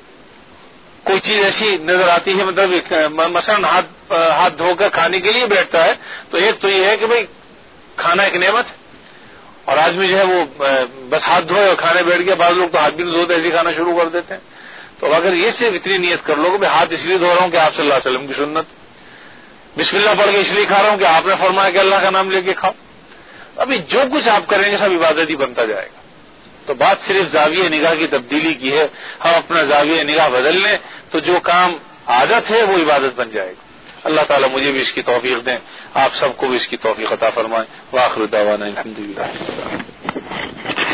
کوئی چیز ایسی نظر آتی ہے، مطلب مثلا ہاتھ ہاتھ دھو کر کھانے کے لیے بیٹھتا ہے، تو ایک تو یہ ہے کہ بھئی کھانا ایک نعمت ہے اور آدمی جو ہے وہ بس ہاتھ دھوئے اور کھانے بیٹھ گیا. بعض لوگ تو ہاتھ بھی نہیں دھوتے، ایسے کھانا شروع کر دیتے ہیں. تو اگر یہ صرف اتنی نیت کر لو کہ میں ہاتھ اس لیے دھو رہا ہوں کہ آپ صلی اللہ علیہ وسلم کی سنت، بسم اللہ پڑھ کے اس لیے کھا رہا ہوں کہ آپ نے فرمایا کہ اللہ کا نام لے کے کھاؤ، ابھی جو کچھ آپ کریں گے سب عبادت ہی بنتا جائے گا. تو بات صرف زاویہ نگاہ کی تبدیلی کی ہے. ہم اپنا زاویہ نگاہ بدل لیں تو جو کام عادت ہے وہ عبادت بن جائے گا. اللہ تعالیٰ مجھے بھی اس کی توفیق دیں، آپ سب کو بھی اس کی توفیق عطا فرمائیں. وآخر دعوانا الحمدللہ.